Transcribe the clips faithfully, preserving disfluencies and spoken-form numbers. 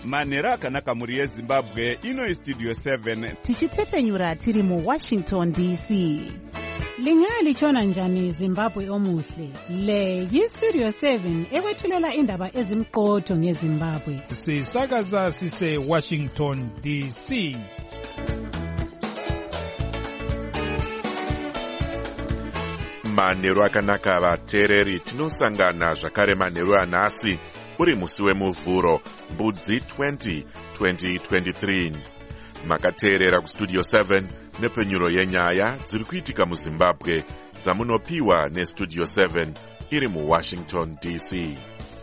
manhero akanaka mhuri yezimbabwe. Ino istudio seven tichitefenyura tiri muwashington D C. Lingalitshona njani Zimbabwe omuhle? Le yistudio seven ekwethulela indaba ezimqotho ngeZimbabwe. Sisakaza sise Washington D C. Manhero akanaka vateereri, tinosangana zvakare manhero anhasi uri musi wemuvhuro Mbudzi twenty twenty twenty-three. Makateerera kustudio seven nepfenyuro yenyaya dziri kuitika muZimbabwe dzamunopiwa nestudio seven iri muWashington D C.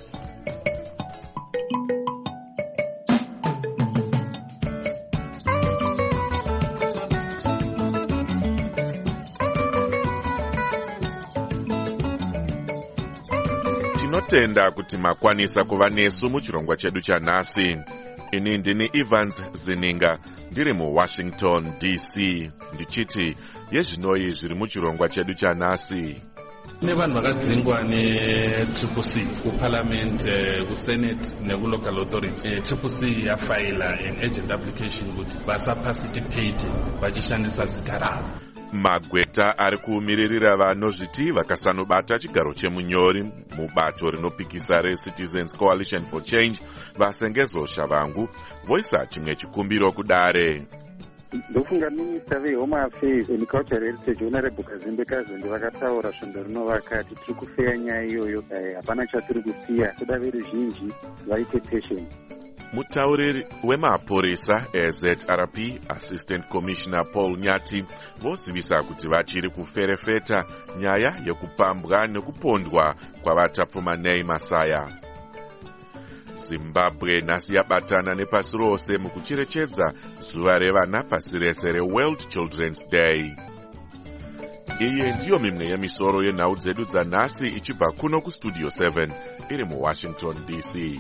Tinotenda kuti makwanisa kuva nesu muchirongwa chedu chanhasi. Ini ndini Evans Zininga ndiri muWashington D C ndichiti yezvinoi zviri muchirongwa chedu chanhasi. Nevanhu vakadzingwa ne-Triple C kuparliament, kusenate nekulocal authority. Triple C yafaila an urgent application kuti vasaparticipate vachishandisa zita ravo. Magweta ari kumiririra vanozviti vakasanobata chigaro chemunyori mubato rinopikisa reCitizens Coalition for Change vasengezosha vangu voisa chimwe chikumbiro kudare. Ndofunga minista veHome Affairs and Cultural Heritage Honorable Kazimbe Kazimbe vakataura svondo rino vakati tiri kufeya nyaya iyoyo, hapana chatiri kusiya, toda veruzhinji vaite patient. Mutauriri wemapurisa eZ R P Assistant Commissioner Paul Nyati vozivisa kuti vachiri kuferefeta nyaya yekupambwa nekupondwa kwavatapfumanei Masaya. Zimbabwe nhasi yabatana nepasi rose mukucherechedza zuva revana pasi rese reWorld Children's Day. Iyi ndiyo mimwe yemisoro yenhau dzedu dzanhasi ichibva kuno kustudio seven iri muWashington D C.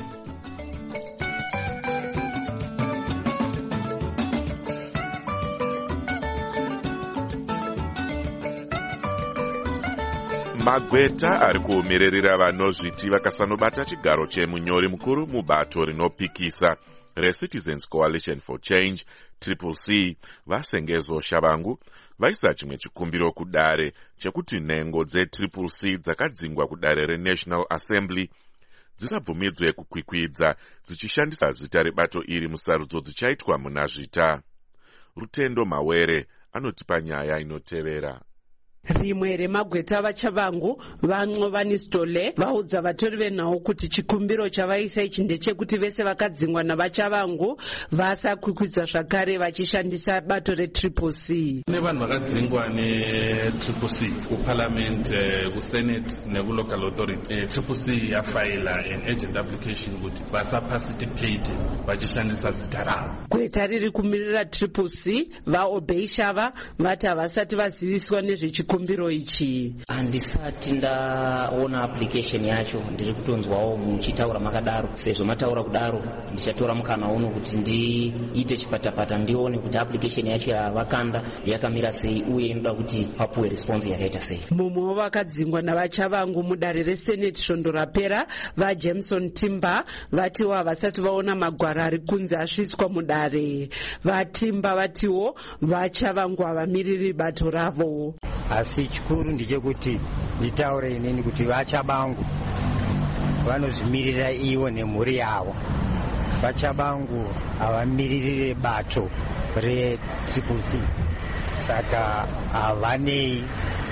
Magweta ari kuomererera vanozviti vakasanobata chigaro chemunyori mukuru mubato rinopikisa reCitizens Coalition for Change Triple C vasengezosha vangu vaisa chimwe chikumbiro kudare chekuti nhengo dzeTriple C dzakadzingwa kudare reNational Assembly dzisabvumidzwe kukwikwidza dzichishandisa zita rebato iri musarudzo dzichaitwa muna zvita. Rutendo Mawere anotipa nyaya inotevera. Rimwe remagweta vachavangu van'ova Nistole vaudza vatori venhau kuti chikumbiro chavaisa ichi ndechekuti vese vakadzingwa navachavangu vasakwikwidza zvakare vachishandisa bato reTriple C. Nevanhu vakadzingwa neTriple C kuparliament, kusenate nekulocal authority. Triple C yafaila an urgent application kuti vasaparticipate vachishandisa zita ravo. Gweta riri kumirira Triple C vaObey Shava vati havasati vaziviswa nezvechikumbiro kumbiro ichi. Handisati ndaona application yacho, ndiri kutonzwawo muchitaura makadaro. Sezvo mataura kudaro ndichatora mukana uno kuti ndiite chipatapata ndione kuti application yacho yavakanda yakamira sei uye inoda kuti papuwe response yakaita sei. Mumwe vakadzingwa navachavangu mudare reSenate svondo rapera vaJameson Timber vatiwo havasati vaona magwara ari kunze asvitswa mudare. VaTimber vatiwo vachavangu havamiriri bato ravo. Asi chikuru ndechekuti nditaure inini kuti vachabangu vanozvimirira ivo nemhuri yavo. Vachabangu havamiriri bato reTriple C, saka havanei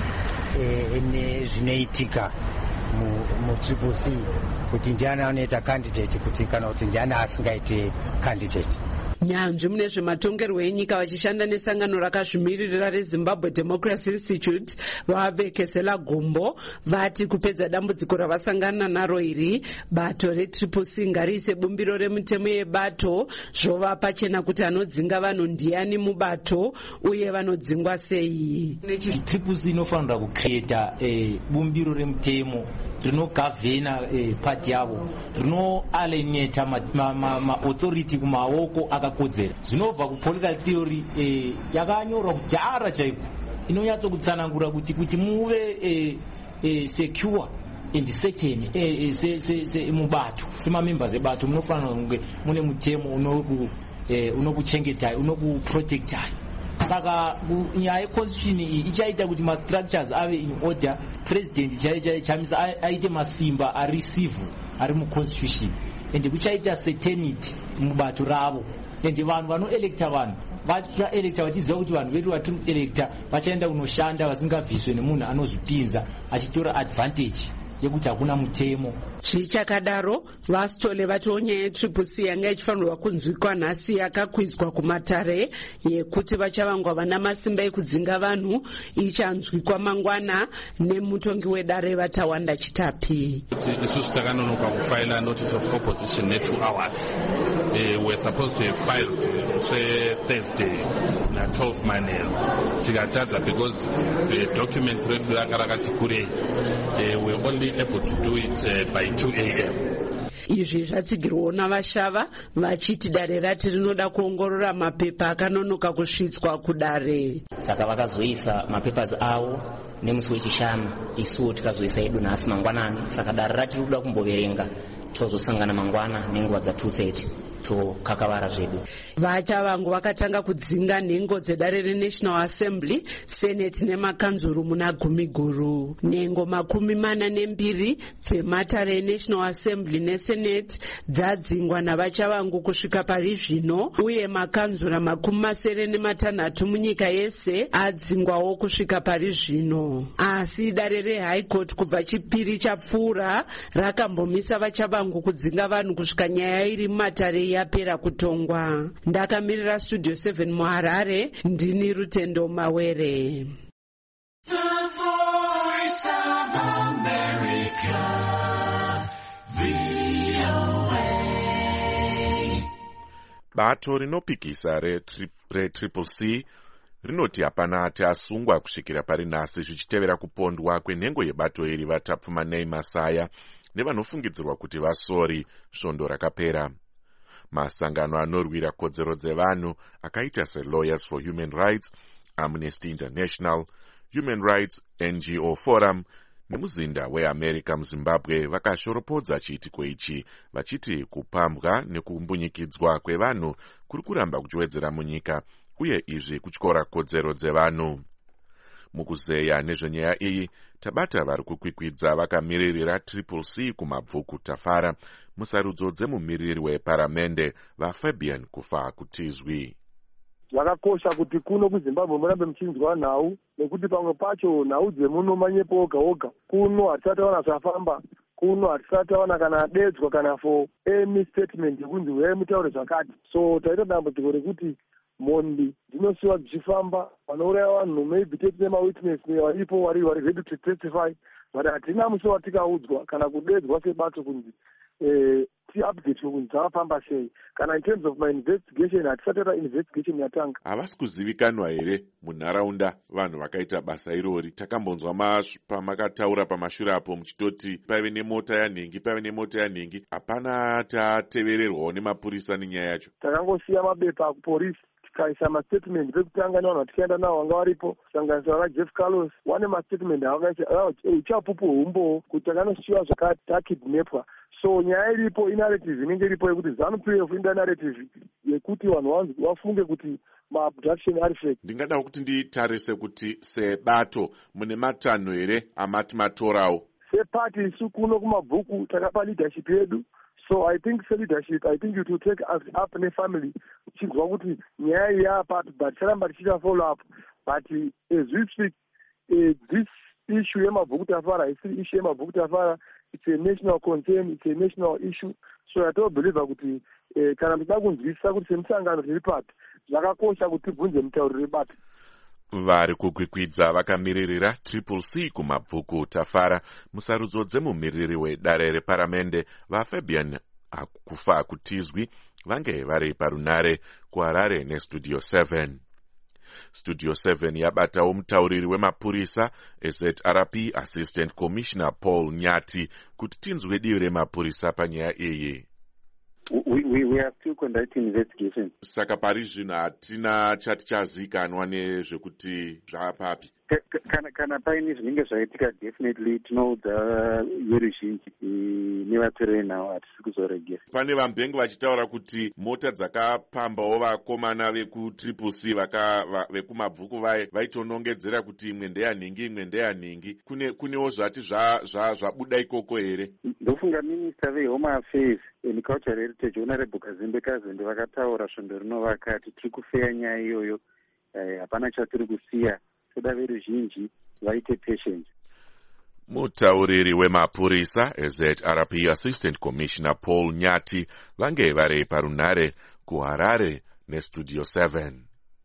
nezvinoitika muTriple C kuti ndiani anoita candidate kuti kana kuti ndiani asingaite candidate. Nyanzvi mune zvematongerwo enyika vachishanda nesangano rakazvimirira reZimbabwe Democracy Institute vavekesela gumbo vati kupedza dambudziko ravasangana naro iri bato reTriple C ngariise bumbiro remutemo yebato zvova pachena kuti anodzinga vanhu ndiani mubato uye vanodzingwa sei. Triple C inofanira kucreata bumbiro remutemo rinogavhena pati yavo, rinoalienata maauthority kumaoko akakodzera. Zvinobva kupolitical theory yakanyorwa kudhara chaiko inonyatsokutsanangura kuti kuti muve secure and second eh, se, se, se mubato semamembers ebato munofanira kunge mune mutemo unoku eh, unokuchengetayo unokuprotectayo. Saka nyaya yeconstitution iyi ichaita kuti mastructures ave in order. President chai chai chamisa aite masimba areceive ari muconstitution and kuchaita certainty mubato ravo and vanhu vanoelecta vanhu vachaelecta vachiziva kuti vanhu vedu vatiri kuelecta vachaenda kunoshanda vasingabviswe nemunhu anozvipinza achitora advantage yekuti hakuna mutemo. Zvichakadaro vasitole vatiwo nyaya yetriple c yanga ichifanirwa kunzwikwa nhasi yakakwizwa kumatare yekuti vachavangwa vana masimba ekudzinga vanhu ichanzwikwa mangwana nemutongi wedare Vatawanda Chitapi. Isusu takanonoka kufaila notice of opposition ne two hours. Uh, we're supposed to have filed uh, Thursday na twelve manero. Tikatadza because the document redu rakarati kurei. Uh, we're only able to do it uh, by two a m Izvi zvatsigirwawo navashava vachiti dare rati rinoda kuongorora mapepa akanonoka kusvitswa kudare. Saka vakazoisa mapepers avo nemusi wechishanu, isuwo tikazoisa edu nhasi mangwanani. Saka dare rati rikuda kumboverenga tozosangana mangwana nenguva dza two thirty tokakavara zvedu. Vachavangu vakatanga kudzinga nhengo dzedare reNational Assembly, Senate nemakanzuru muna gumi guru. Nhengo makumi mana nembiri dzematare eNational Assembly neSenate dzadzingwa navachavangu kusvika pari zvino, uye makanzura makumi masere nematanhatu munyika yese adzingwawo kusvika pari zvino. Asi dare reHigh Court kubva chipiri chapfuura rakambomisa vachavangu kudzinga vanhu kusvika nyaya iri mumatare yapera kutongwa. Ndakamirira Studio seven muHarare, ndini Rutendo Mawere. The Voice of America, V O A. Bato rinopikisa retriple C rinoti hapana ati asungwa kusvikira pari nhasi zvichitevera kupondwa kwenhengo yebato iri Vatapfumanei Masaya nevanofungidzirwa kuti vasori svondo rakapera. Masangano anorwira kodzero dzevanhu akaita seLawyers for Human Rights, Amnesty International, Human Rights N G O Forum nemuzinda weAmerica muZimbabwe vakashoropodza chiitiko ichi vachiti kupambwa nekumbunyikidzwa kwevanhu kuri kuramba kuchiwedzera munyika uye izvi kutyora kodzero dzevanhu. Mukuzeya nezvenyaya iyi tabata vari kukwikwidza vakamiririra triple C kumabvuku Tafara musarudzo dzemumiriri weparamende vaFabian Kufa Kutizwi. Zvakakosha kuti kuno kuZimbabwe murambe muchinzwa nhau nekuti pamwe pacho nhau dzemuno manyepo oga oga kuno hatisati taona zvafamba, kuno hatisati taona kana adedzwa kana for any statement yekunzi uyai mutaure zvakati. So taita dambudziko rekuti mhondi dzinosiwa dzichifamba, vanouraya vanhu maybe tete mawitness varipo vari vari ready to testify, but hatina musi watikaudzwa kana kudedzwa sebato kunzi eh ti-update kunzi dzakafamba sei, kana in terms of my investigation hatisati taita investigation yatanga. Havasi kuzivikanwa here munharaunda vanhu vakaita basa irori? Takambonzwa pamakataura pamashure apo muchitoti paive nemota yanhingi paive nemota yanhingi, hapana tatevererwawo nemapurisa nenyaya yacho. Takangosiya mabepa akupolisi tikaisa mastatement pekutanga nevanhu vatichaenda navo vanga varipo kusanganisira vana Jeff Carlos, wane mastatement avakaisa uchapupu humbo kuti takanosiyiwa zvakati takidnapwa. So nyaya iripo inarrative inenge iripo yekuti ZANU-P F inda narrative yekuti vanhu vafunge kuti maabduction ari fake. Ndingadawo kuti nditarise kuti sebato mune matanho here amati matorawo. Sepati isu kuno kumabvuku takapa leadership yedu. So I think the leadership, I think it will take us up in the family. Chinzwa kuti nyaya yapa but charamba tichita follow up. But as we speak, uh, this issue yemabvuku Tafara is the issue yemabvuku Tafara. It's a national concern, it's a national issue. So I don't believe kuti kana mtida kunzwisa kuti semusangano tiri pati zvakakosha kuti tibvunze mutauriri bata. Vari kukwikwidza vakamiririra triple C kumabvuku Tafara musarudzo dzemumiriri wedare reparamende vaFabian Kufa Kutizwi vange vari parunare kuHarare neStudio seven. Studio seven yabatawo mutauriri wemapurisa S R P Assistant Commissioner Paul Nyati kuti tinzwe divi remapurisa panyaya iyi. We, we, we are still conducting investigation. Saka pari zvino hatina chati chazikanwa nezvekuti zvapapi. kana kana paine zvinenge zvaitika definitely tinoudza veruzhinji nevatoreri navo hatisi kuzoregera. Pane vambengi vachitaura kuti mota dzakapambawo vakomana vekutriple c vekumabvuku vaitonongedzera kuti imwe ndeyanhingi imwe ndeyanhingi. Kunewo zvati zvabuda ikoko here? Ndofunga minista vehome affairs and cultural heritage honorable Kazimbe Kazimbe vakataura svondo rino vakati tiri kufeya nyaya iyoyo, hapana chatiri kusiya, toda veruzhinji vaite patience. Mutauriri wemapurisa Z R P Assistant Commissioner Paul Nyati vange vari parunare kuHarare neStudio seven.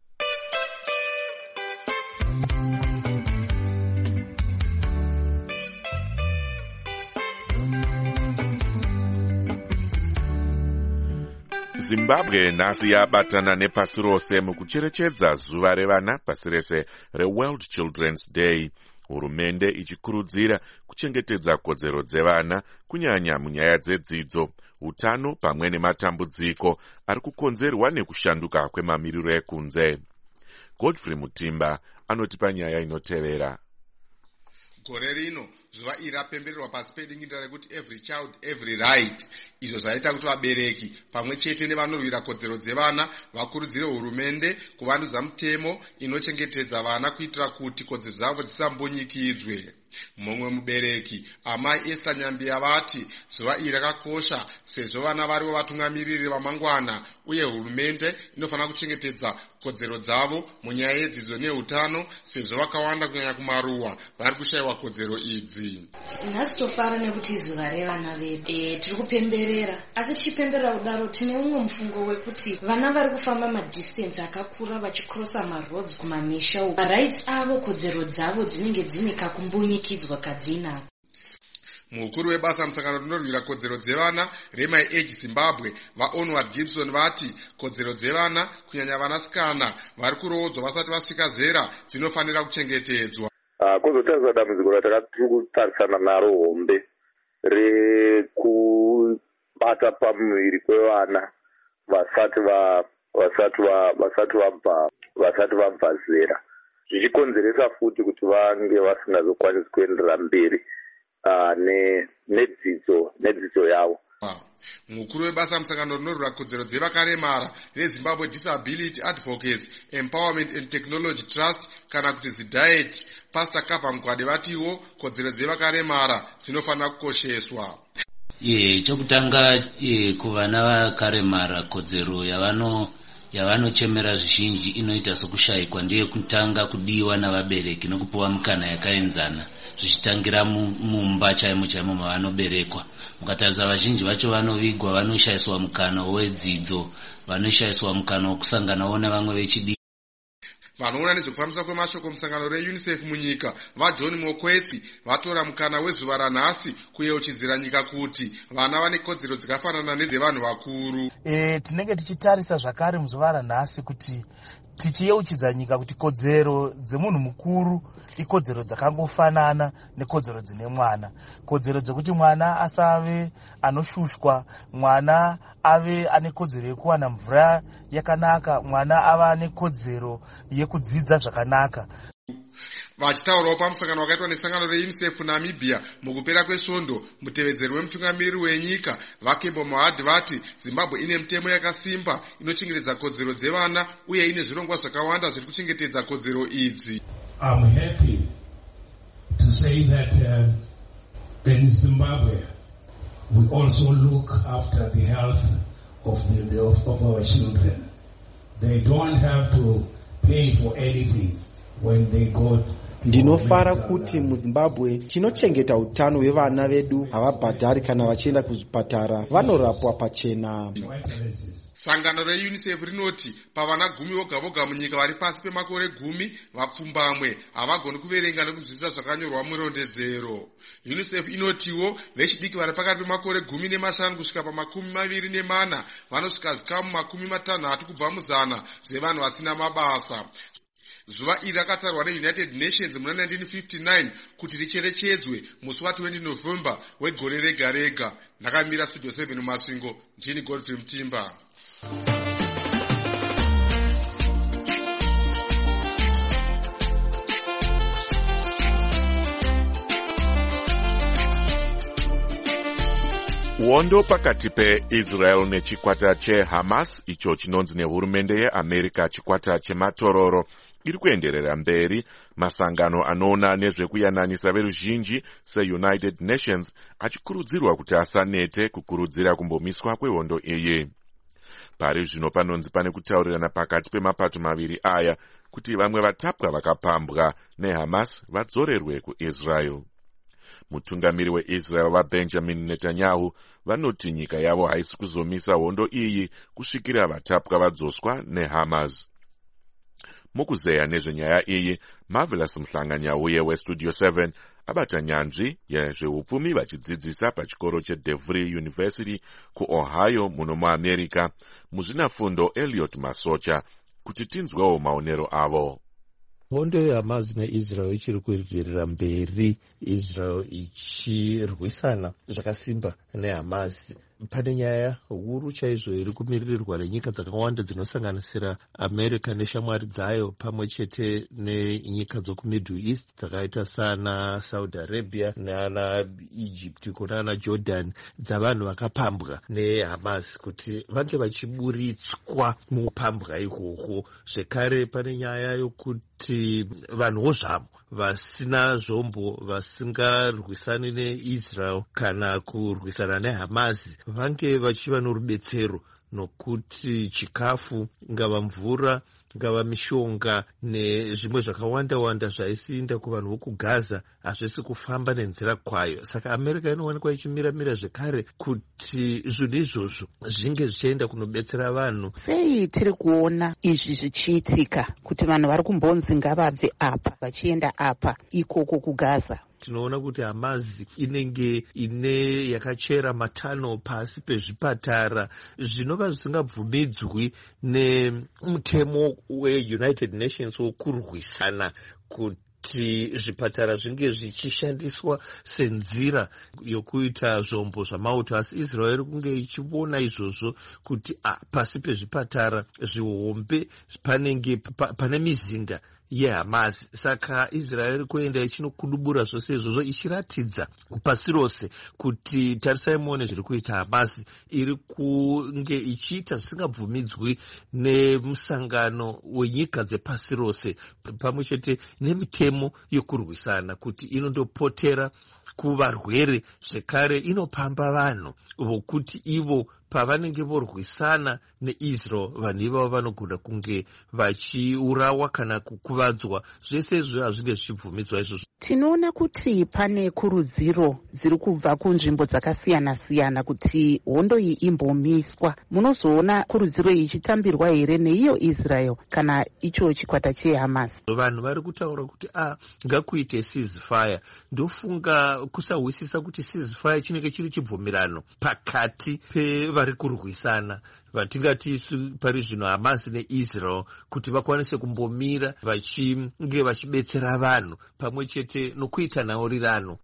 Zimbabwe nhasi yabatana nepasi rose mukucherechedza zuva revana pasi rese reWorld Children's Day. Hurumende ichikurudzira kuchengetedza kodzero dzevana kunyanya munyaya dzedzidzo, utano pamwe nematambudziko ari kukonzerwa nekushanduka kwemamiriro ekunze. Godfrey Mutimba anotipa nyaya inotevera. Gore rino zuva iri rapembererwa pasi pedingindira rekuti every child every right, izvo zvaita kuti vabereki pamwe chete nevanorwira kodzero dzevana vakurudzire hurumende kuvandudza mutemo inochengetedza vana kuitira kuti kodzero dzavo dzisambunyikidzwe. Mumwe mubereki amai Esther Nyambia vati zuva iri rakakosha sezvo vana varivo vatungamiriri vamangwana uye hurumende inofanira kuchengetedza kodzero dzavo munyaya yedzidzo neutano sezvo vakawanda kunyanya kumaruwa vari kushayiwa kodzero idzi. Nhasi tofara nekuti zuva revana vedu e, tiri kupemberera, asi tichipemberera kudaro tine umwe mufungo wekuti vana vari kufamba madistance akakura vachikrosa maroads kumamisha uku, marights avo kodzero dzavo dzinenge dzine kakumbunyikidzwa kadzina. Mukuru webasa musangano rinorwira kodzero dzevana reMy Age Zimbabwe vaOnward Gibson vati kodzero dzevana kunyanya vanasikana vari kuroodzwa vasati vasvika zera dzinofanira kuchengetedzwa. Uh, kwozotariswa dambudziko ratakatiri kutarisana naro hombe rekubata pamuviri kwevana vasati va vasati va vasati vabva vasati vabva zera, zvichikonzeresa futi kuti vange vasingazokwanisi kuenderera mberi uh, ne nedzidzo nedzidzo yavo. Mukuru webasa musangano rinorwira kodzero dzevakaremara reZimbabwe Disability Advocates Empowerment and Technology Trust kana kuti ZIDAET, Pastor Kava Mkwade vatiwo kodzero dzevakaremara dzinofanira kukosheswa. E, chokutanga e, kuvana vakaremara kodzero yavano yavanochemera zvizhinji inoita sokushayikwa ndiye kutanga kudiwa navabereki nokupiwa mukana yakaenzana zvichitangira mumba chaimo chaimo mavanoberekwa. Mukatarisa vazhinji vacho vanovigwa vanoshayiswa mukana wedzidzo, vanoshayiswa mukana wokusanganawo nevamwe vechidiki. Vanoona nezvekufambisa kwemashoko musangano reUNICEF munyika vaJohn Mokwetsi vatora mukana wezuva ranhasi kuyeuchidzira nyika kuti vana vane kodzero dzakafanana nedzevanhu vakuru. E, tinenge tichitarisa zvakare muzuva ranhasi kuti tichiyeuchidza nyika kuti kodzero dzemunhu mukuru ikodzero dzakangofanana nekodzero dzine mwana. Kodzero dzekuti mwana asave anoshushwa, mwana ave ane kodzero yekuwana mvura yakanaka, mwana ava ane kodzero yekudzidza zvakanaka. Vachitaurawo pamusangano wakaitwa nesangano reUNICEF Namibia mukupera kwesvondo, mutevedzeri wemutungamiriri wenyika Vakembo Mohadi vati Zimbabwe ine mitemo yakasimba inochengetedza kodzero dzevana uye ine zvirongwa zvakawanda zviri kuchengetedza kodzero idzi. I'm happy to say that uh, in Zimbabwe we also look after the health of the, the of, of our children. They don't have to pay for anything when they go. Ndinofara kuti muZimbabwe tinochengeta utano hwevana vedu, havabhadhari kana vachienda kuzvipatara, vanorapwa pachena. Sangano reUNICEF rinoti pavana gumi voga voga munyika vari pasi pemakore gumi vapfumbamwe havagoni kuverenga nekunzwisisa zvakanyorwa murondedzero. UNICEF inotiwo vechidiki vari pakati pemakore gumi nemashanu kusvika pamakumi maviri nemana vanosvika zvikamu makumi matanhatu kubva muzana zvevanhu vasina mabasa. Zuva iri rakatarwa neUnited Nations muna nineteen fifty-nine kuti richerechedzwe musi wa20 November wegore rega rega. Ndakamira Studio seven Masvingo, ndini Godfrey Mutimba. Hondo pakati peIsrael nechikwata cheHamas, icho chinonzi nehurumende yeAmerica chikwata chematororo, iri kuenderera mberi, masangano anoona nezvekuyananisa veruzhinji seUnited Nations achikurudzirwa kuti asanete kukurudzira kumbomiswa kwehondo iyi. Pari zvino panonzi pane kutaurirana pakati pemapato maviri aya kuti vamwe vatapwa vakapambwa neHamas vadzorerwe kuIsrael. Mutungamiri weIsrael vaBenjamin Netanyahu vanoti nyika yavo haisi kuzomisa hondo iyi kusvikira vatapwa vadzoswa neHamas. Mukuzeya nezvenyaya iyi, Marvelous Mhlanganyauye weStudio seven abata nyanzvi yezveupfumi vachidzidzisa pachikoro cheDevry University kuOhio muno muAmerica, muzvinafundo Elliot Masocha, kuti tinzwewo maonero avo. Hondo yeHamas neIsrael ichiri kuenderera mberi, Israel ichirwisana zvakasimba neHamas. Pane nyaya huru chaizvo iri kumiririrwa nenyika dzakawanda dzinosanganisira America neshamwari dzayo pamwe chete nenyika dzokuMiddle East dzakaita sana Saudi Arabia nana Egypt kunana Jordan, dzavanhu vakapambwa neHamas kuti vange vachiburitswa mupambwa ihwohwo. Zvekare pane nyaya yokuti vanhuwo zvavo vasina zvombo vasingarwisani neIsrael kana kurwisana neHamas vange vachiva norubetsero, nokuti chikafu, ngava mvura, ngava mishonga nezvimwe zvakawanda wanda zvaisinda kuvanhu vokuGaza hazvisi kufamba nenzira kwayo. Saka America inowanikwa ichimira-mira zvekare kuti zvinhu izvozvo zvinge zvichienda kunobetsera vanhu. Sei tiri kuona izvi zvichiitika kuti vanhu vari kumbonzi ngavabve apa vachienda apa ikoko kuGaza? Tinoona kuti Hamas inenge ine yakachera matano pasi pezvipatara zvinova zvisingabvumidzwi nemutemo weUnited Nations wokurwisana kuti zvipatara zvinge zvichishandiswa senzira yokuita zvombo zvamauto. Asi Israel iri kunge ichiona izvozvo kuti ah, pasi pezvipatara zvihombe panenge pane mizinda yeHamas. Saka Israel kuenda ichinokudubura zvose izvozvo ichiratidza pasi rose kuti tarisai muone zviri kuita Hamas, iri kunge ichiita zvisingabvumidzwi nemusangano wenyika dzepasi rose pamwe chete nemitemo yokurwisana, kuti inondopotera kuvarwere zvekare inopamba vanhu vokuti ivo pavanenge vorwisana neIsrael vanhu ivavo vanogona kunge vachiurawa kana kukuvadzwa. Zvese izvo hazvinge zvichibvumidzwa izvozvo. Tinoona kuti pane kurudziro dziri kubva kunzvimbo dzakasiyana-siyana kuti hondo iyi imbomiswa. Munozoona kurudziro iyi ichitambirwa here neiyo Israel kana icho chikwata cheHamas? Vanhu vari kutaura kuti ah, ngakuite ceasefire. Ndofunga kusahwisisa kuti ceasefire chinenge chiri chibvumirano pakati pevari kurwisana, vatingati pari zvino Hamas neIsrael, kuti vakwanise kumbomira vachinge vachibetsera vanhu pamwe chete nokuita nhaurirano.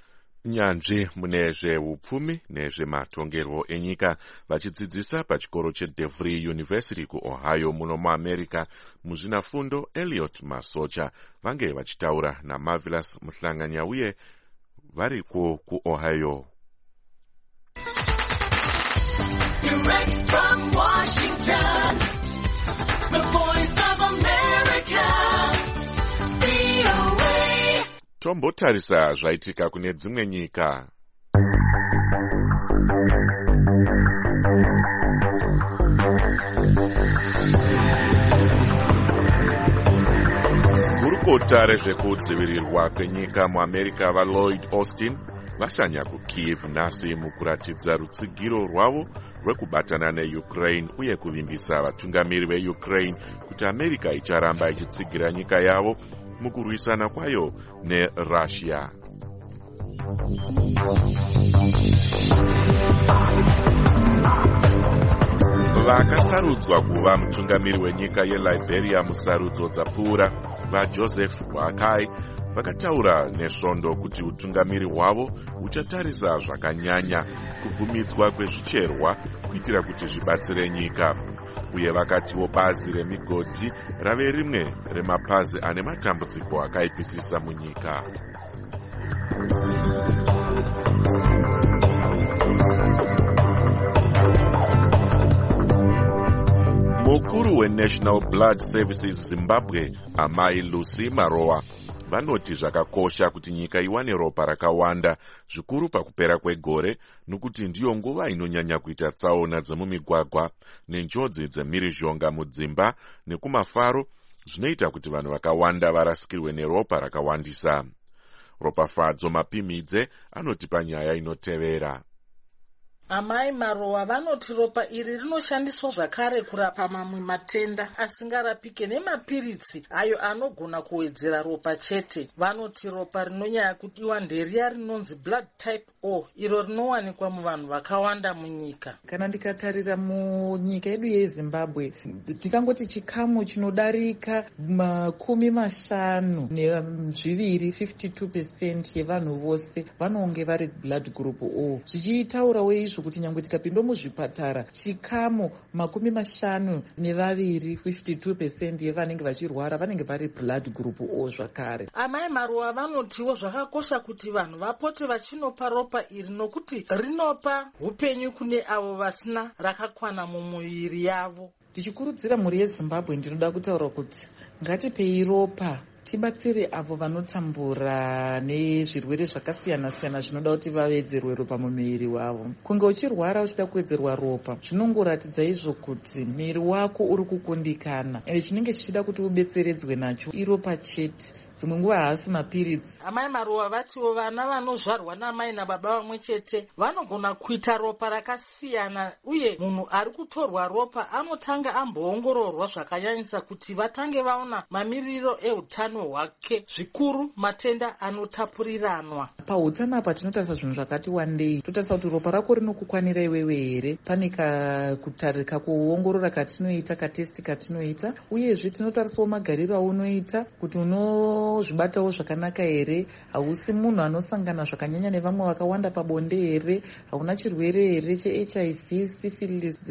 Nyanzvi mune zveupfumi nezvematongerwo enyika vachidzidzisa pachikoro cheDevry University kuOhio muno muAmerica, muzvinafundo Elliot Masocha vange vachitaura naMarvelous Mhlanganyauye variko kuOhio. Direct from Washington, the voice of America, V O A. Tombotarisa zvaitika kune dzimwe nyika. Gurukota rezvekudzivirirwa kwenyika muAmerica vaLloyd Austin vashanya kuKyiv nhasi mukuratidza rutsigiro rwavo rwekubatana neUkraine uye kuvimbisa vatungamiri veUkraine kuti America icharamba ichitsigira nyika yavo mukurwisana kwayo neRussia. Vakasarudzwa kuva mutungamiri wenyika yeLiberia musarudzo dzapfuura vaJoseph Boakai vakataura nesvondo kuti utungamiri hwavo uchatarisa zvakanyanya kubvumidzwa kwezvicherwa kuitira kuti zvibatsire nyika, uye vakatiwo bazi remigodhi rave rimwe remapazi ane matambudziko akaipisisa munyika. mukuru wenational blood services zimbabwe amai Lucy Maroa vanoti zvakakosha kuti nyika iwane ropa rakawanda zvikuru pakupera kwegore nokuti ndiyo nguva inonyanya kuita tsaona dzemumigwagwa nenjodzi dzemhirizhonga mudzimba nekumafaro zvinoita kuti vanhu vakawanda varasikirwe neropa rakawandisa. Ropafadzo Mapimidze anoti panyaya inotevera. Amai Maroa vanoti ropa iri rinoshandiswa zvakare kurapa mamwe matenda asingarapike nemapiritsi ayo anogona kuwedzera ropa chete. Vanoti ropa rinonyanya kudiwa nderiya rinonzi blood type O, iro rinowanikwa muvanhu vakawanda munyika. Kana ndikatarira munyika yedu yeZimbabwe, tikangoti chikamu chinodarika makumi mashanu nezviviri fifty-two percent yevanhu vose vanonge vari blood group O. Zvichitaurawo izvo kuti nyangwe tikapinda muzvipatara chikamu makumi mashanu nevaviri fifty-two percent yevanenge vachirwara vanenge vari blood group O zvakare. Amai Maroa vanotiwo zvakakosha kuti vanhu vapote vachinopa ropa iri nokuti rinopa upenyu kune avo vasina rakakwana mumuviri yavo. Tichikurudzira mhuri yeZimbabwe, ndinoda kutaura kuti ngatipei ropa tibatsire avo vanotambura nezvirwere zvakasiyana siyana zvinoda kuti vawedzerwe ropa mumuviri wavo. Kunge uchirwara uchida kuwedzerwa ropa zvinongoratidza izvo kuti muviri wako uri kukundikana, ende chinenge chichida kuti ubetseredzwe nacho iropa chete, dzimwe nguva haasi mapiritsi. Amai Maroa vatiwo vana vanozvarwa namai nababa vamwe chete vanogona kuita ropa rakasiyana, uye munhu ari kutorwa ropa anotanga amboongororwa zvakanyanyisa kuti vatange vaona mamiriro eutano hwake, zvikuru matenda anotapuriranwa. Pautano apa tinotarisa zvinhu zvakati wandei. Totarisa kuti ropa rako rinokukwanira iwewe here, pane kakutarika kuongorora katinoita, katesti katinoita, uyezve tinotarisa magariro aunoita kuti unozvibatawo zvakanaka here, hausi munhu anosangana zvakanyanya nevamwe vakawanda pabonde here, hauna chirwere here cheH I V, syphilis,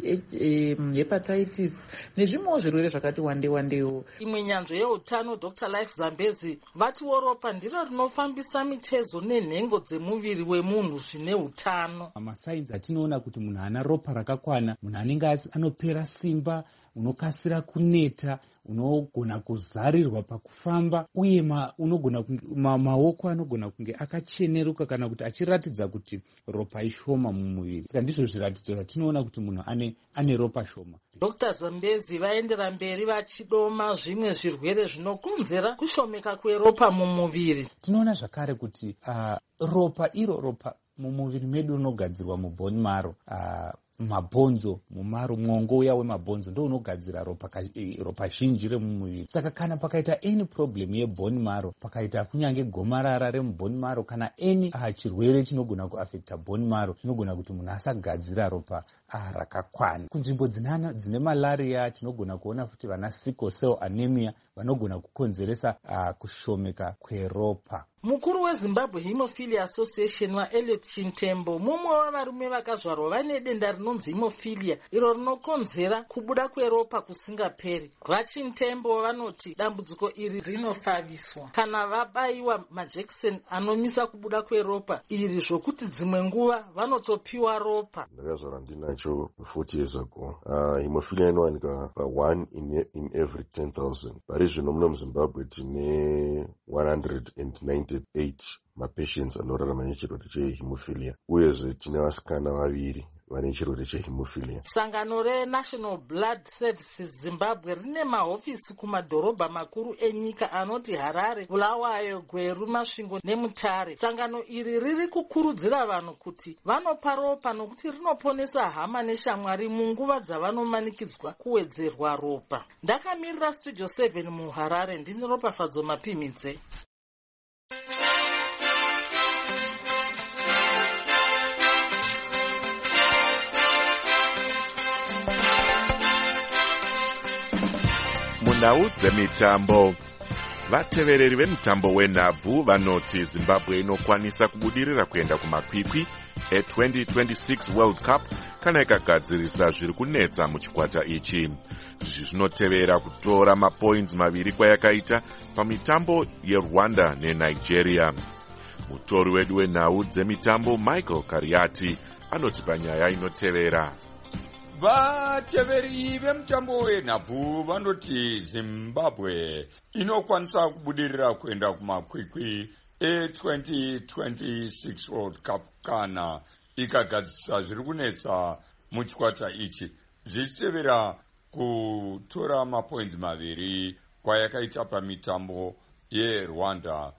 hepatitis nezvimwewo zvirwere zvakati wandei wandeiwo. Imwe nyanzvo yeutano Doctor Life Zambezi vatiwo ropa ndiro rinofambisa mitezo nenhengo dzemuviri wemunhu zvine utano. Masainzi atinoona kuti munhu ana ropa rakakwana, munhu anenge anopera simba, unokasira kuneta, unogona kuzarirwa pakufamba, uye ma, unogona ma, maoko anogona kunge akacheneruka kana kuti achiratidza kuti ropa ishoma mumuviri. Saka ndizvo zviratidzo zvatinoona kuti munhu ane, ane ropa shoma. Doctor Zambezi vaendera mberi vachidoma zvimwe zvirwere zvinokonzera kushomeka kweropa mumuviri. Tinoona zvakare kuti uh, ropa iro ropa mumuviri medu unogadzirwa mubhoni maro, uh, mabhonzo mumaro, mwongo uya wemabhonzo ndo unogadzira ropa, ropa zhinji remumuviri. Saka kana pakaita any problem yebhoni maro, pakaita kunyange gomarara remubhoni maro kana any uh, chirwere chinogona kuafekta bhoni maro, chinogona kuti munhu asagadzira ropa uh, rakakwana. Kunzvimbo dzine malaria tinogona kuona futi vana sickle cell anemia vanogona kukonzeresa uh, kushomeka kweropa. Mukuru weZimbabwe Hemophilia Association waEliot Chintembo mumwe wavarume vakazvarwa vane denda rinonzi hemophilia iro rinokonzera kubuda kweropa kusingaperi. VaChintembo vanoti dambudziko iri rinofadiswa kana vabayiwa majekiseni anomisa kubuda kweropa iri, zvokuti dzimwe nguva vanotopiwa ropa. Ndakazvarwa ndinacho forty years ago. Uh, hemophilia inowanika pa one in, in every ten thousand. Pari zvino muno muZimbabwe tine one hundred ninety-eight mapatients anorarama nechirwere chehemophilia, uyezve tine vasikana vaviri vane chirwere chehemophilia. Sangano reNational Blood Services Zimbabwe rine mahofisi kumadhorobha makuru enyika anoti Harare, Bulawayo, Gweru, Masvingo neMutare. Sangano iri riri kukurudzira vanhu kuti vanopa ropa nokuti rinoponesa hama neshamwari munguva dzavanomanikidzwa kuwedzerwa ropa. Ndakamirira Studio seven muHarare, ndini Ropafadzo Mapimidze. Munhau dzemitambo. Vatevereri vemutambo wenhabvu vanoti Zimbabwe inokwanisa kubudirira kuenda kumakwikwi e-twenty twenty-six World Cup kana ikagadzirisa zviri kunetsa muchikwata ichi. Izvi zvinotevera kutora mapoints maviri kwayakaita pamitambo yeRwanda neNigeria. Mutori wedu wenhau dzemitambo Michael Kariati anoti panyaya inotevera. vateveri vemutambo wenhabvu vanoti zimbabwe inokwanisa kubudirira kuenda kumakwikwi e-twenty twenty-six World Cup kana ikagadzisa zviri kunetsa muchikwata ichi, zvichitevera kutora mapoints maviri kwayakaita pamitambo yeRwanda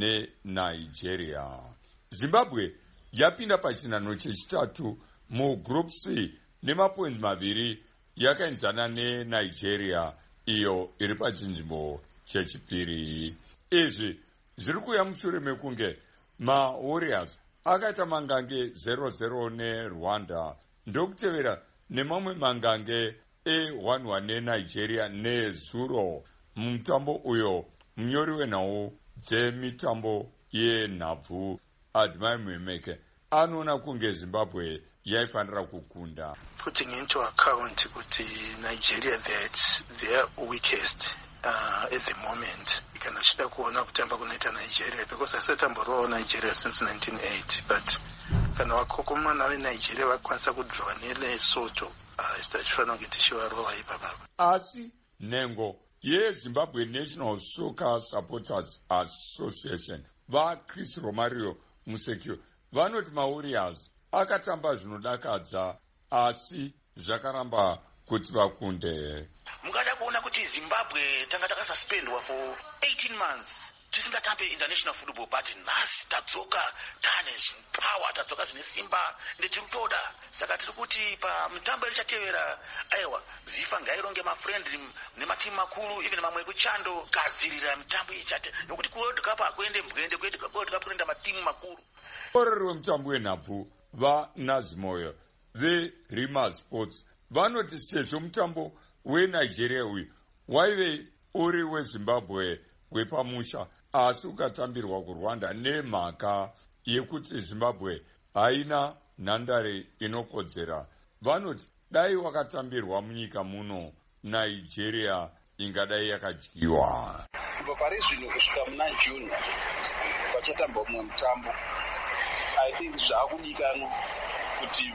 neNigeria. Zimbabwe yapinda pachinhanho chechitatu mugroup C nemapoints maviri, yakaenzana neNigeria iyo iri pachinzvimbo chechipiri. Izvi zviri kuya mushure mekunge maWarriors akaita mangange zero zero neRwanda ndokutevera nemamwe mangange e one one neNigeria nezuro. Mumutambo uyo munyori wenhau dzemitambo yenhabvu Admai Mwemeke anoona kunge Zimbabwe yaifanira kukunda. Putting into account kuti Nigeria that's their weakest uh, at the moment. Kana chida kuona kutamba kunoita Nigeria because asatamborawo Nigeria since nineteen eighty, but kana vakokomana veNigeria vakwanisa kudhrowa neLesotho isitachifanira kuti tichivarova ipapapa. Asi nhengo yeZimbabwe National Soccer Supporters Association vaChris Romario Musekio vanoti maWarriors akatamba zvinodakadza asi zvakaramba kuti vakunde. Mungada kuona kuti Zimbabwe tanga takasuspendwa for eighteen months tisingatambe international football, but nhasi tadzoka tane power, tadzoka zvine simba ndetirikutoda. Saka tiri kuti pamitambo ichatevera aiwa zifa ngaironge mafriendly nematimu makuru even mamwe ekuchando gadzirira mitambo ichate nokuti kuworld cup akuende mbwende kuende kuworld cup kuenda matimu makuru. Oreri wemutambo wenhabvu vaNazimoyo veRima Sports vanoti sezvo mutambo weNigeria uyu waive uri weZimbabwe wepamusha asi ukatambirwa kuRwanda nemhaka yekuti Zimbabwe haina nhandare inokodzera, vanoti dai wakatambirwa munyika muno Nigeria ingadai yakadyiwa. Kubva pari zvino kusvika muna June pachatamba mumwe mutambo, I think zvaakudikanwa kuti